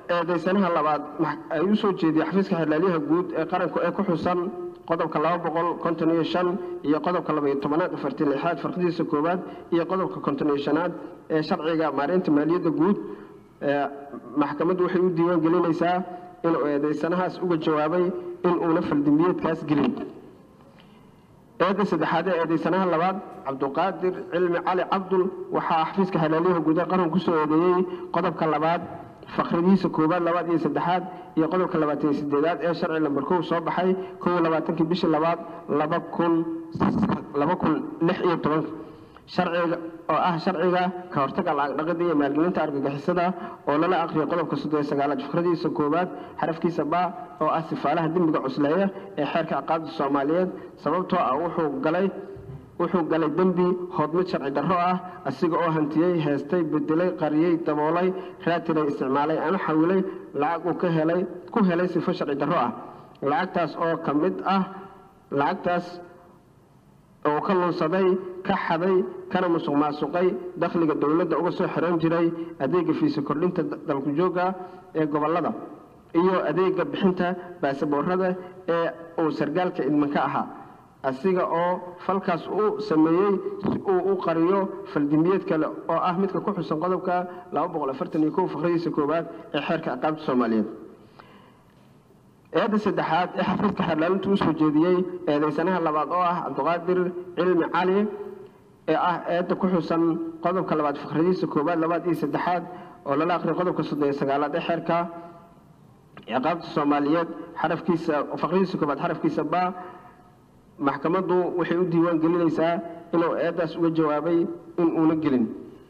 eedaysanaha labaad ay u soo jeediyey xafiiska xeerlaaliyaha guud ee qaranku ee ku xusan qodobka laba boqol konton iyo shan iyo qodobka laba iyo tobanaad afartii lixaad farqadiisa koowaad iyo qodobka konton iyo shanaad ee sharciga maareynta maaliyadda guud maxkamaddu waxay u diiwaan gelinaysaa inuu eedaysanahaas uga jawaabay in uuna faldimbiyeedkaas gelin eedda saddexaad ee eedaysanaha labaad cabduqaadir cilmi cali cabdul waxaa xafiiska xeerlaaliyaha guud ee qaranku kusoo eedeeyey qodobka labaad fakradiisa koowaad labaad iyo saddexaad iyo qodobka labaatan iyo sideedaad ee sharci lambar kow soo baxay kow iyo labaatankii bishii labaad laba kun laba kun lix iyo tobanka sharciga oo ah sharciga ka hortagga lacag dhaqida iyo maalgelinta argagixisada oo lala aqriyo qodobka soddon iyo sagaalaad fakradiisa koowaad xarafkiisa baa oo ah sifaalaha dembiga cusleeya ee xeerka ciqaabta soomaaliyeed sababtoo ah wuxuu galay wuxuu galay dembi hodmid sharci darro ah asiga oo hantiyey heestay bedelay qariyey daboolay raatinay isticmaalay ama xawilay lacag uu ka helay ku helay sifo sharci darro ah lacagtaas oo ka mid ah lacagtaas oo ka lunsaday ka xaday kana musuq maasuqay dakhliga dowladda uga soo xiran jiray adeega fiisa kordhinta dalku jooga ee gobolada iyo adeega bixinta baasaboorada ee uu sargaalka idmanka ahaa asiga oo falkaas uu sameeyey si uu u qariyo faldimbiyeed kale oo ah midka ku xusan qodobka laba boqol afartan iyo kow fakradiisa koowaad ee xeerka ciqaabta soomaaliyeed eedda saddexaad ee xafiiska xeerlaalintu u soo jeediyey eedaysanaha labaad oo ah cabduqaadir cilmi cali ee ah eedda ku xusan qodobka labaad fakradiisa koowaad labaad iyo saddexaad oo lala aqriyo qodobka soddon iyo sagaalaad ee xeerka ciqaabta soomaaliyeed xarafkiisa fakradiisa koowaad xarafkiisa baa maxkamaddu waxay u diiwaan gelinaysaa inuu eeddaas uga jawaabay in uuna gelin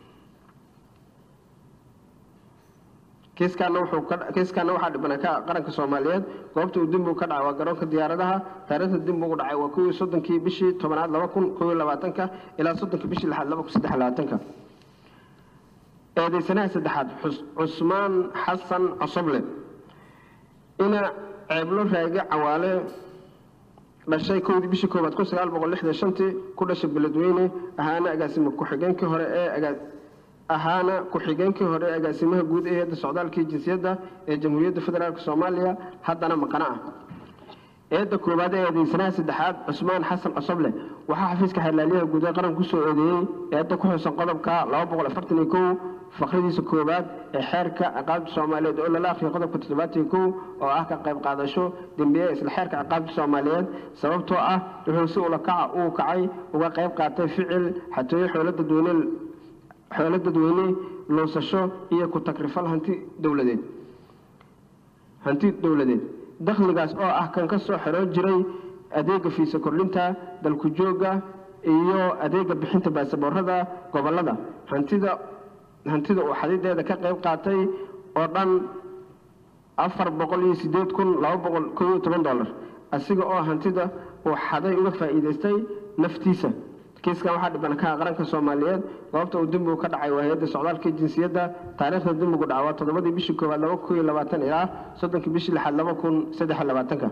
kiiskaana waxaa dhibana ka qaranka soomaaliyeed goobta uu dembigu ka dhacay waa garoonka diyaaradaha taariikhda dembigu dhacay waa kow iyo soddonkii bishii tobanaad laba kun kow iyo labaatanka ilaa soddonkii bishii lixaad laba kun saddex iyo labaatanka eedaysanaha saddexaad cusmaan xasan cosoble ina ceeblo raage cawaale dhashay kowdii bishii koowaad kun sagaal boqol lixdan shantii ku dhashay beledweyne ahaana agaasimo ku-xigeenkii hore ee ahaana ku-xigeenkii hore ee agaasimaha guud ee hay'adda socdaalka iyo jinsiyadda ee jamhuuriyadda federaalk soomaaliya haddana maqana ah eedda koowaad ee eedaysanaha saddexaad cusmaan xasan cosoble waxaa xafiiska xeerlaaliyaha guud ee qaranka kusoo eedeeyey eedda ku xusan qodobka laba boqol afartan iyo kow fakradiisa koowaad ee xeerka ciqaabta soomaaliyeed oo lala akhriyo qodobka toddobaatan iyo kow oo ah ka qayb qaadasho dembiye isla xeerka ciqaabta soomaaliyeed sababtoo ah wuxuu si ula kaca uu kacay uga qayb qaatay ficil xatooyo xoolo dadweyne xoolo dadweyne loosasho iyo ku takrifal hanti dowladeed hanti dowladeed dakhligaas oo ah kan ka soo xiroon jiray adeega fiisa kordhinta dalku jooga iyo adeega bixinta baasaboorada gobolada hantida hantida uu xadideeda ka qayb qaatay oo dhan afar boqol iyo sideed kun laba boqol kow iyo toban dollar asiga oo hantida uu xaday uga faa'iidaystay naftiisa kiiskan waxaa dhibana ka qaranka soomaaliyeed goobta uu dembigu ka dhacay waa hay'adda socdaalka jinsiyadda taariikhda dembigu dhacay waa toddobadii bishii koowaad laba kun iyo labaatan ilaa soddonkii bishii lixaad laba kun saddex iyo labaatanka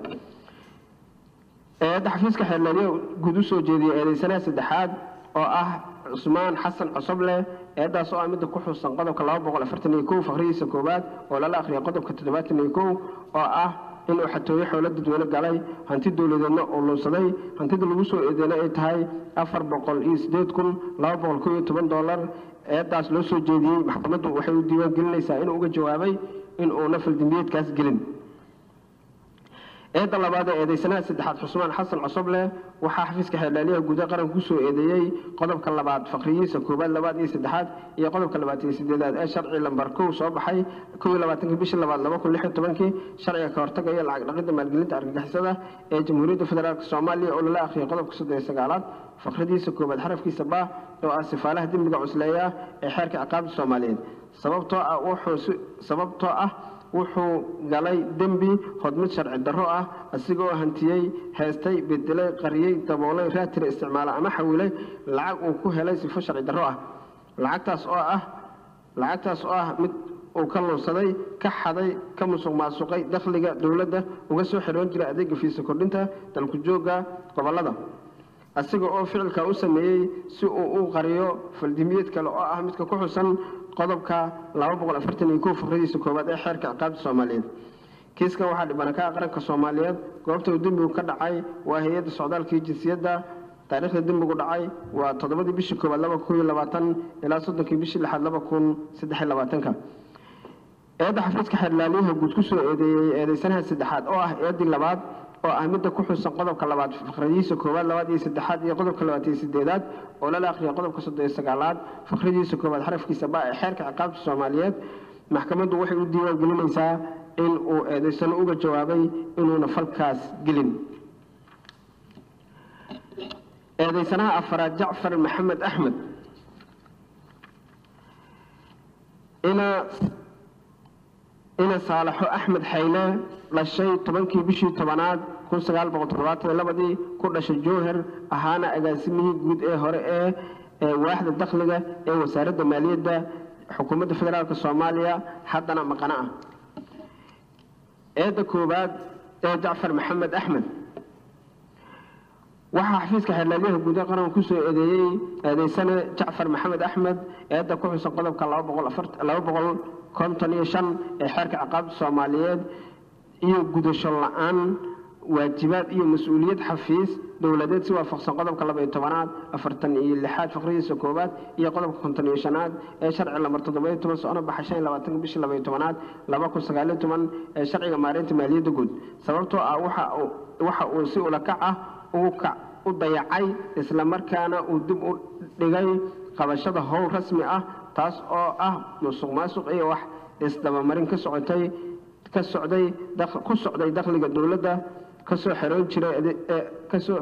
eedda xafiiska xeerlaaliyaha guud u soo jeediyey eedaysanaha saddexaad oo ah cusmaan xasan cosoble eeddaas oo ah midda ku xusan qodobka laba boqol afartan iyo kow fakradiisa koowaad oo lala akhriya qodobka toddobaatan iyo kow oo ah inuu xatooyo xoolo dadweyne galay hanti dowladeedna uu lunsaday hantida lagu soo eedeena ay tahay afar boqol iyo sideed kun laba boqol kow iyo toban dollar eeddaas loo soo jeediyey maxkamaddu waxay u diiwaan gelinaysaa inuu uga jawaabay in uuna faldimbiyeedkaas gelin eedda labaad ee eedaysanaha saddexaad cusmaan xasan cosoble waxaa xafiiska xeerlaaliyaha guud ee qaranka kusoo eedeeyey qodobka labaad fakhriyiisa koowaad labaad iyo saddexaad iyo qodobka labaatan iyo sideedaad ee sharci lambar kow soo baxay kow iyo labaatankii bishii labaad laba kun lix iyo tobankii sharciga ka hortagaya lacag dhaqidda maalgelinta argagixisada ee jamhuuriyadda federaalk soomaaliya oo lala akhriyay qodobka soddon iyo sagaalaad fakhridiisa koowaad xarafkiisa ba oo ah sifaalaha dembiga cusleeya ee xeerka ciqaabta soomaaliyeed sababtoo ah wuxuu sababtoo ah wuxuu galay dembi hodmid sharci darro ah asigoo hantiyey heestay bedelay qariyey daboolay raatira isticmaala ama xawilay lacag uu ku helay sifo sharci darro ah lacagtaas oo ah lacagtaas oo ah mid uu ka lunsaday ka xaday ka musuq maasuqay dakhliga dowladda uga soo xiroon jiray adeega fiisa kordhinta dalku jooga gobolada asiga oo ficilka u sameeyey si uu u qariyo faldimiyeed kale oo ah midka ku xusan qodobka laba boqol afartan iyo kow faqradiisa koowaad ee xeerka ciqaabta soomaaliyeed kiiskan waxaa dhibana ka qaranka soomaaliyeed goobta uu dembigu ka dhacay waa hay-adda socdaalka iyo jinsiyadda taariikhda dembigu dhacay waa toddobadii bishii koowaad laba kun iyo labaatan ilaa soddonkii bishii lixaad laba kun saddex iyo labaatanka eedda xafiiska xeerlaaliyaha guud kusoo eedeeyey eedeysanaha saddexaad oo ah eeddii labaad oo ah midda ku xusan qodobka labaad faqradiisa koowaad labaad iyo saddexaad iyo qodobka labaad iyo sideedaad oo lala akhriya qodobka soddon iyo sagaalaad faqradiisa koowaad xarafkiisa ba ee xeerka ciqaabta soomaaliyeed maxkamaddu waxay u diiwaan gelinaysaa in uu eedeysano uga jawaabay inuuna falkaas gelin eedeysanaha afaraad jacfar maxamed axmed ina ina saalaxo axmed xayle dhashay tobankii bishii tobanaad kun sagaal boqol toddobaatan iyo labadii ku dhashay jowhar ahaana agaasimihii guud ee hore ee ee waaxda dakhliga ee wasaaradda maaliyadda xukuumadda federaalka soomaaliya haddana maqana ah eedda koowaad ee jacfar maxamed axmed waxaa xafiiska xeerlaaliyaha guud ee qaranka kusoo eedeeyey eedeysane jacfar maxamed axmed eedda ku xusan qodobka laba boqol konton iyo shan ee xeerka ciqaabta soomaaliyeed iyo gudasho la-aan waajibaad iyo mas-uuliyad xafiis dowladeed si waafaqsan qodobka laba iyo tobanaad afartan iyo lixaad faqradiisa koowaad iyo qodobka konton iyo shanaad ee sharci lamar toddoba iyo toban socona baxa shan iyo labaatanka bishii laba iyo tobanaad laba kun sagaal iyo toban ee sharciga maareynta maaliyadda guud sababtoo ah waxa uu waxa uu si ulakac ah ugu kac u dayacay isla markaana uu dib u dhigay qabashada howl rasmi ah taas oo ah musuq maasuq iyo wax isdabamarin ka socotay ka socday ku socday dakhliga dowladda ka soo xiroon jiray ka soo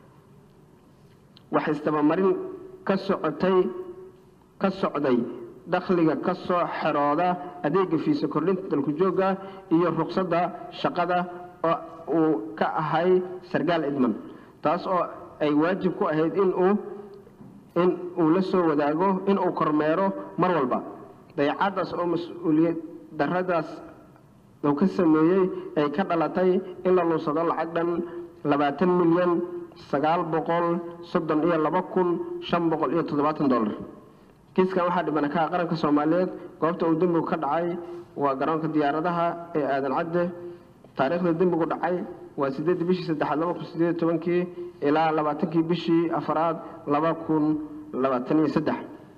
wax isdabamarin ka socotay ka socday dakhliga ka soo xirooda adeega fiisa kordhinta dalku jooga iyo ruqsadda shaqada oo uu ka ahay sargaal idman taas oo ay waajib ku ahayd in uu in uu la soo wadaago in uu kormeero mar walba dayacadaas oo mas-uuliyad darradaas uu ka sameeyey ay ka dhalatay in la lunsado lacag dhan labaatan milyan sagaal boqol soddon iyo laba kun shan boqol iyo toddobaatan dollar kiiskan waxaa dhibana ka qaranka soomaaliyeed goobta uu dembigu ka dhacay waa garoonka diyaaradaha ee aadan cadde taariikhda dembigu dhacay waa sideedii bishii saddexaad laba kun sideed iyo tobankii ilaa labaatankii bishii afaraad laba kun labaatan iyo saddex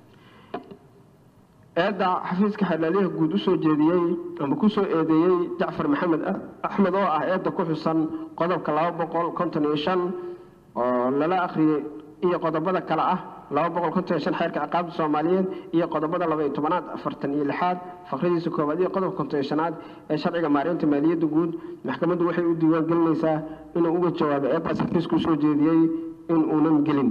eedda xafiiska xeerlaaliyaha guud usoo jeediyey ama kusoo eedeeyey jacfar maxamed axmed oo ah eedda ku xusan qodobka laba boqol konton iyo shan oo lala akhriyey iyo qodobada kale ah laba boqol konton iyo shan xeerka ciqaabta soomaaliyeed iyo qodobada laba iyo tobanaad afartan iyo lixaad faqradiisa koowaad iyo qodobka konton iyo shanaad ee sharciga maareynta maaliyadda guud maxkamaddu waxay u diiwaan gelinaysaa inuu uga jawaabo eeddaas xafiisku usoo jeediyey in uunan gelin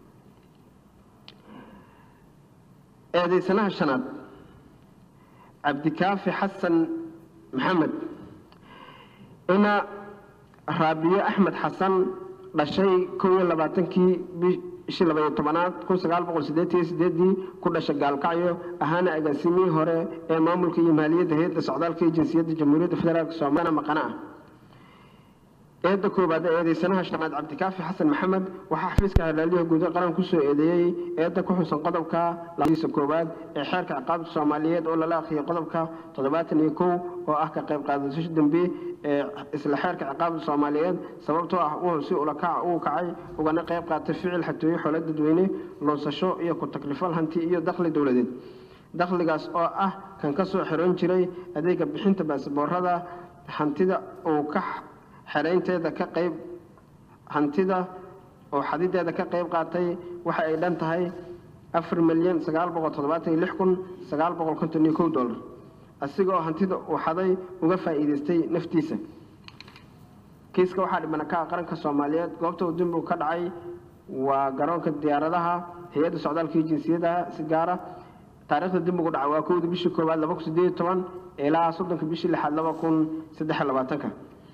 eedeysanaha shanaad cabdikaafi xasan maxamed ina raabiyo axmed xasan dhashay kow iyo labaatankii bishii laba iyo tobanaad kun sagaal boqol siddeetan iyo sideedii ku dhashay gaalkacyo ahaana agaasimihii hore ee maamulka iyo maaliyadda hay-adda socdaalka iyo jinsiyadda jamhuuriyadda federaalk soomaaliya maqana ah eedda koowaad ee eedeysanaha shanaad cabdikaafi xasan maxamed waxaa xafiiska xeerlaaliyaha guud ee qaranka kusoo eedeeyey eedda ku xusan qodobka labadiisa koowaad ee xeerka ciqaabta soomaaliyeed oo lala akhriyay qodobka toddobaatan iyo kow oo ah ka qayb qaadasho dembi ee isla xeerka ciqaabta soomaaliyeed sababtoo ah wuxuu si ulakaca ugu kacay ugana qayb qaatay ficil xatooyo xoolo dadweyne loonsasho iyo ku taklifal hanti iyo dakhli dowladeed dakhligaas oo ah kan ka soo xiroon jiray adeega bixinta baasboorada hantida uu ka xereynteeda ka qayb hantida oo xadideeda ka qayb qaatay waxa ay dhan tahay afar milyan sagaal boqol toddobaatan iyo lix kun sagaal boqol konton iyo kow dollar asigoo hantida uu xaday uga faa'iidaystay naftiisa kiiska waxaa dhibana ka qaranka soomaaliyeed goobta uu dembigu ka dhacay waa garoonka diyaaradaha hay-adda socdaalka iyo jinsiyadaha si gaara taariikhda dembigu dhacay waa kowda bishii koowaad laba kun sideed iyo toban ilaa soddonka bishii lixaad laba kun saddex iyo labaatanka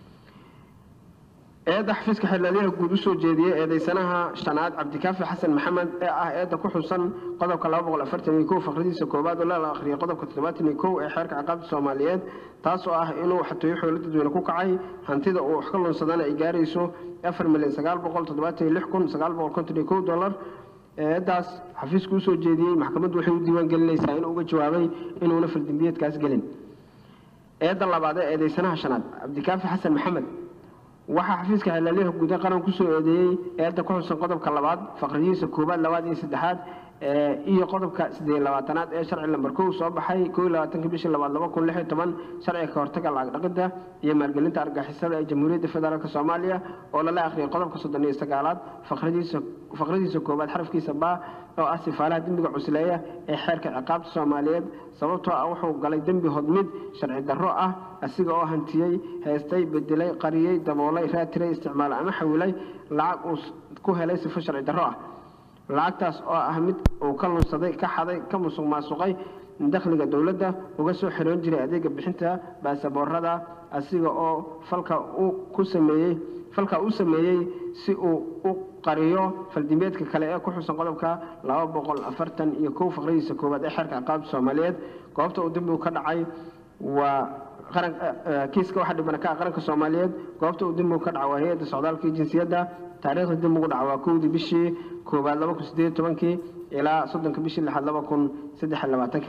eedda xafiiska xeerlaaliyaha guud usoo jeediyey eedeysanaha shanaad cabdikaafi xasan maxamed ee ah eedda ku xusan qodobka laba boqol afartan iyo kow faqradiisa koowaad oo lala akhriyay qodobka toddobaatan iyo kow ee xeerka ciqaabta soomaaliyeed taas oo ah inuu xatooyo xoolo dadweyne ku kacay hantida uu wax ka lunsadana ay gaarayso afar milyan sagaal boqol toddobaatan iyo lix kun sagaal boqol konton iyo kow dollar eedaas xafiisku usoo jeediyey maxkamaddu waxay u diiwaan gelinaysaa inuu uga jawaabay inuuna faldembiyeedkaas gelin eedda labaad ee eedeysanaha shanaad cabdikaafi xasan maxamed waxaa xafiiska xeelaalyaha guud ee qaran kusoo eedeeyey eedda ku xusan qodobka labaad faqridiisa koowaad labaad iyo saddexaad iyo qodobka siddeed labaatanaad ee sharci lambar kow soo baxay kow iyo labaatanka bishii labaad laba kun lix iyo toban sharciga ka hortagga lacag dhaqidda iyo maalgelinta argagixisada ee jamhuuriyadda federaalk soomaaliya oo lala akhriyay qodobka soddon iyo sagaalaad faqridiisa faqridiisa koowaad xarafkiisa baa oo ah sifaalaha dembiga cusleeya ee xeerka ciqaabta soomaaliyeed sababtoo ah wuxuu galay dembi hodmid sharci darro ah asiga oo hantiyey heestay bedelay qariyey daboolay raatiray isticmaalay ama xawilay lacag uu ku helay sifo sharci darro ah lacagtaas oo ah mid uu ka lunsaday ka xaday ka musuq maasuqay dakhliga dowladda uga soo xiroon jiray adeega bixinta baasaboorada asiga oo falka uu ku sameeyey falka uu sameeyey si uu u qariyo faldimbeedka kale ee ku xusan qodobka laba boqol afartan iyo kow faqridiisa koowaad ee xeerka ciqaabta soomaaliyeed goobta uu dembigu ka dhacay waa qaran kiiska waxa dhiban ka qaranka soomaaliyeed goobta uu dembigu ka dhacay waa hay'adda socdaalka iyo jinsiyadda taariikhda dembigu dhacay waa kowdii bishii koowaad laba kun siddeed iyo tobankii ilaa soddonka bishii lixaad laba kun saddex iyo labaatanka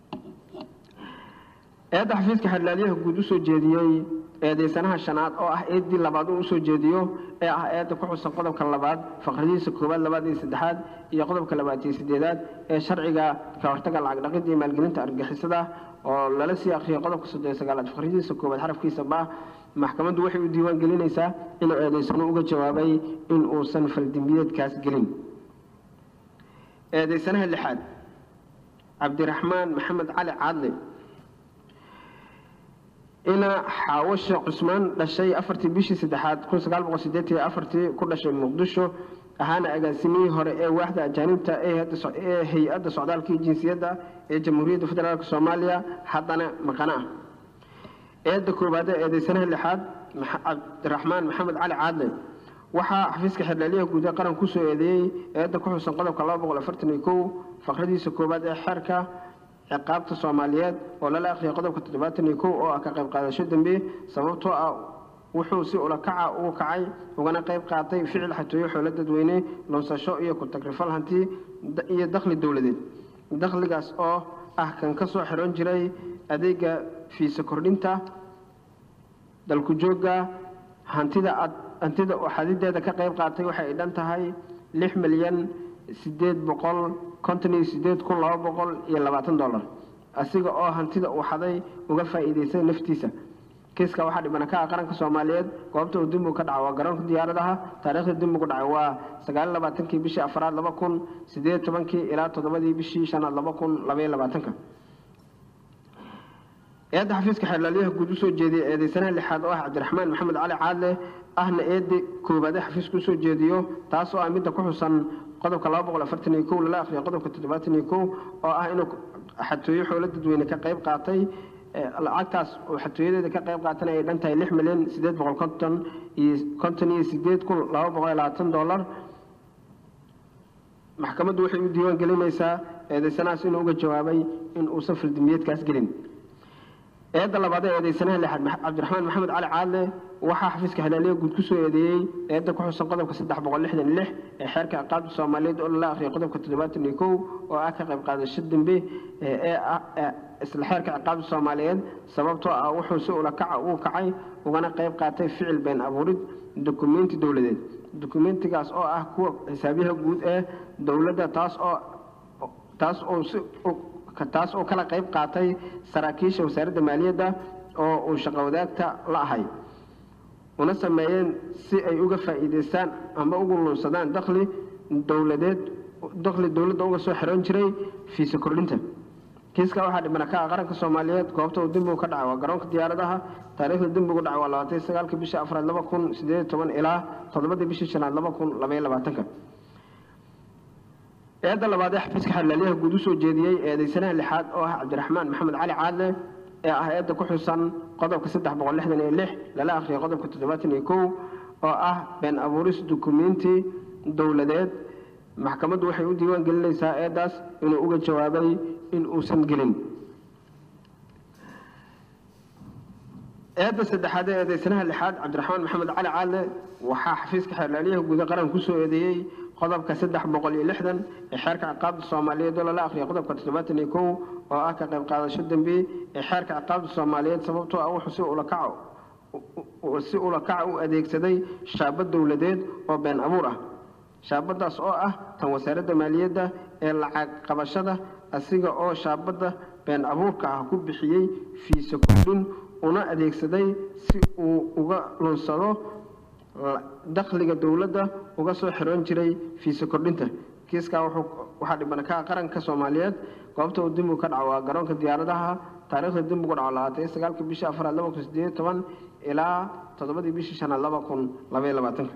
eedda xafiiska xeelaalyaha guud usoo jeediyey eedeysanaha shanaad oo ah eeddii labaad uu usoo jeediyo ee ah eedda ku xusan qodobka labaad faqridiisa koowaad labaad iyo saddexaad iyo qodobka labaad iyo siddeedaad ee sharciga ka hortagga lacag dhaqidda iyo maalgelinta argagixisada oo lala sii akhriyay qodobka soddon iyo sagaalaad faqridiisa koowaad xarafkiisa baa maxkamaddu waxay u diiwaan gelinaysaa inuu eedeysano uga jawaabay in uusan faldembiyeedkaas gelin eedeysanaha lixaad cabdiraxmaan maxamed cali caadle ina xaawasha cusmaan dhashay afartii bishii saddexaad kun sagaal boqol siddeetan iyo afartii ku dhashay muqdisho ahaana agaasimihii hore ee waaxda ajaanibta ee hay-adda socdaalka iyo jinsiyadda ee jamhuuriyadda federaalk soomaaliya haddana maqana ah eedda koowaad ee eedeysanaha lixaad cabdiraxmaan maxamed cali caadle waxaa xafiiska xeelaalyaha guud ee qaran kusoo eedeeyey eedda ku xusan qodobka laba boqol afartan iyo kow faqradiisa koowaad ee xeerka ciqaabta soomaaliyeed oo lala akhriyay qodobka toddobaatan iyo kow oo ah ka qayb qaadasho dambe sababtoo ah wuxuu si ula kaca ugu kacay ugana qayb qaatay ficil xatooyo xoolo dadweyne lunsasho iyo ku tagrifal hanti iyo dakhli dowladeed dakhligaas oo ah kan ka soo xiran jiray adeega fiisa kordhinta dalku joogga hantida hantida oo xadideeda ka qayb qaatay waxa ay dhan tahay lix milyan sideed boqol konton iyo sideed kun laba boqol iyo labaatan dollar asiga oo hantida uu xaday uga faa'iidaystay naftiisa kiiska waxaa dhibana ka ah qaranka soomaaliyeed goobta uu dembigu ka dhacay waa garoonka diyaaradaha taariikhda dembigu dhacay waa sagaal iyo labaatankii bishii afraad laba kun siddeed iyo tobankii ilaa toddobadii bishii shanaad laba kun laba iyo labaatanka eedda xafiiska xeelaalyaha guud usoo jeediyey eedeysanaha lixaad oo ah cabdiraxmaan maxamed cali caadle ahna eedda koowaad ee xafiiska usoo jeediyo taas oo ah midda ku xusan qodobka laba boqol afartan iyo kow lala akhriyo qodobka toddobaatan iyo kow oo ah inuu xatooyo xoolo dadweyne ka qayb qaatay lacagtaas oo xatooyadeeda ka qayb qaatana ay dhan tahay lix milyan siddeed boqol konton iyo konton iyo siddeed kun laba boqol iyo labaatan dollar maxkamaddu waxay u diiwaan gelinaysaa eedeysanahaas inuu uga jawaabay in uusan faldembiyeedkaas gelin eedda labaad ee eedeysanaha lixaad cabdiraxmaan maxamed cali caadle waxaa xafiiska xeelaalyaha guud kusoo eedeeyey eedda ku xusan qodobka saddex boqol lixdan iyo lix ee xeerka ciqaabta soomaaliyeed oo lala akhriyay qodobka toddobaatan iyo kow oo ah ka qayb qaadasho dambe ee isla xeerka ciqaabta soomaaliyeed sababtoo ah wuxuu si ula kaca ugu kacay ugana qayb qaatay ficil been abuurid dukumenti dowladeed dukumentigaas oo ah kuwa xisaabiyaha guud ee dowladda taas oo taas oo si taas oo kala qayb qaatay saraakiisha wasaaradda maaliyadda oo uu shaqo wadaagta la ahay una sameeyeen si ay uga faa'iidaystaan ama ugu lunsadaan dakhli dowladeed dakhli dowladda uga soo xiran jiray fiisa kordhinta kiiska waxaa dhibana ka ah qaranka soomaaliyeed goobta uu dembigu ka dhacay waa garoonka diyaaradaha taariikhda dembigu dhacay waa labaatan iyo sagaalka bishii afraad laba kun siddeed iyo toban ilaa toddobadii bishii shanaad laba kun laba iyo labaatanka eedda labaad ee xafiiska xeelaalyaha guud usoo jeediyey eedeysanaha lixaad oo ah cabdiraxmaan maxamed cali caadle ee ah eedda ku xusan qodobka saddex boqol lixdan iyo lix lala akhriyay qodobka toddobaatan iyo kow oo ah been abuuris dukumenti dowladeed maxkamaddu waxay u diiwaan gelinaysaa eeddaas inuu uga jawaabay in uusan gelin eedda saddexaad ee eedeysanaha lixaad cabdiraxmaan maxamed cali caadle waxaa xafiiska xeelaalyaha guud ee qaran kusoo eedeeyey qodobka saddex boqol iyo lixdan ee xeerka ciqaabta soomaaliyeed oo lala akhriyay qodobka toddobaatan iyo kow oo ah ka qayb qaadasho dambi ee xeerka ciqaabta soomaaliyeed sababtoo ah wuxuu si ula kaco si ula kaca u adeegsaday shaabad dowladeed oo been abuur ah shaabadaas oo ah tan wasaaradda maaliyadda ee lacag qabashada asiga oo shaabada been abuurka ah ku bixiyey fiisa kordhin una adeegsaday si uu uga lunsado dakhliga dowladda uga soo xiran jiray fiisa kordhinta kiiska wuxuu waxa dhibana ka qaranka Soomaaliyeed goobta uu dib u ka dhaco garoonka diyaaradaha taariikhda dib ugu dhaco labaatan iyo sagaal bisha afraad laba kun iyo siddeed iyo toban ilaa toddobadii bishii shanaad laba kun laba iyo labaatan.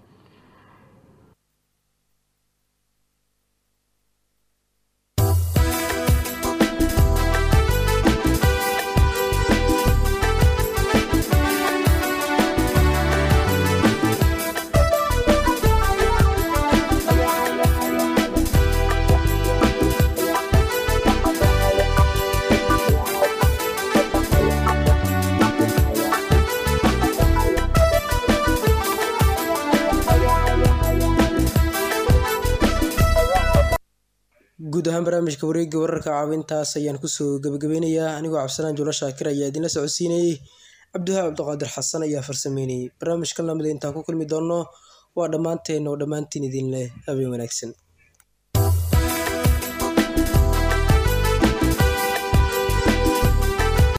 guud ahaan barnaamijka wareegga wararka caawintaas ayaan kusoo gabagabeynayaa anigoo cabdisalaan juulo shaakir ayaa idinla socodsiinayey cabdiwahaab cabdiqaadir xasan ayaa farsameynayay barnaamijkan lamida intaan ku kulmi doonno waa dhammaanteen oo dhammaantiin idin leh habeen wanaagsan.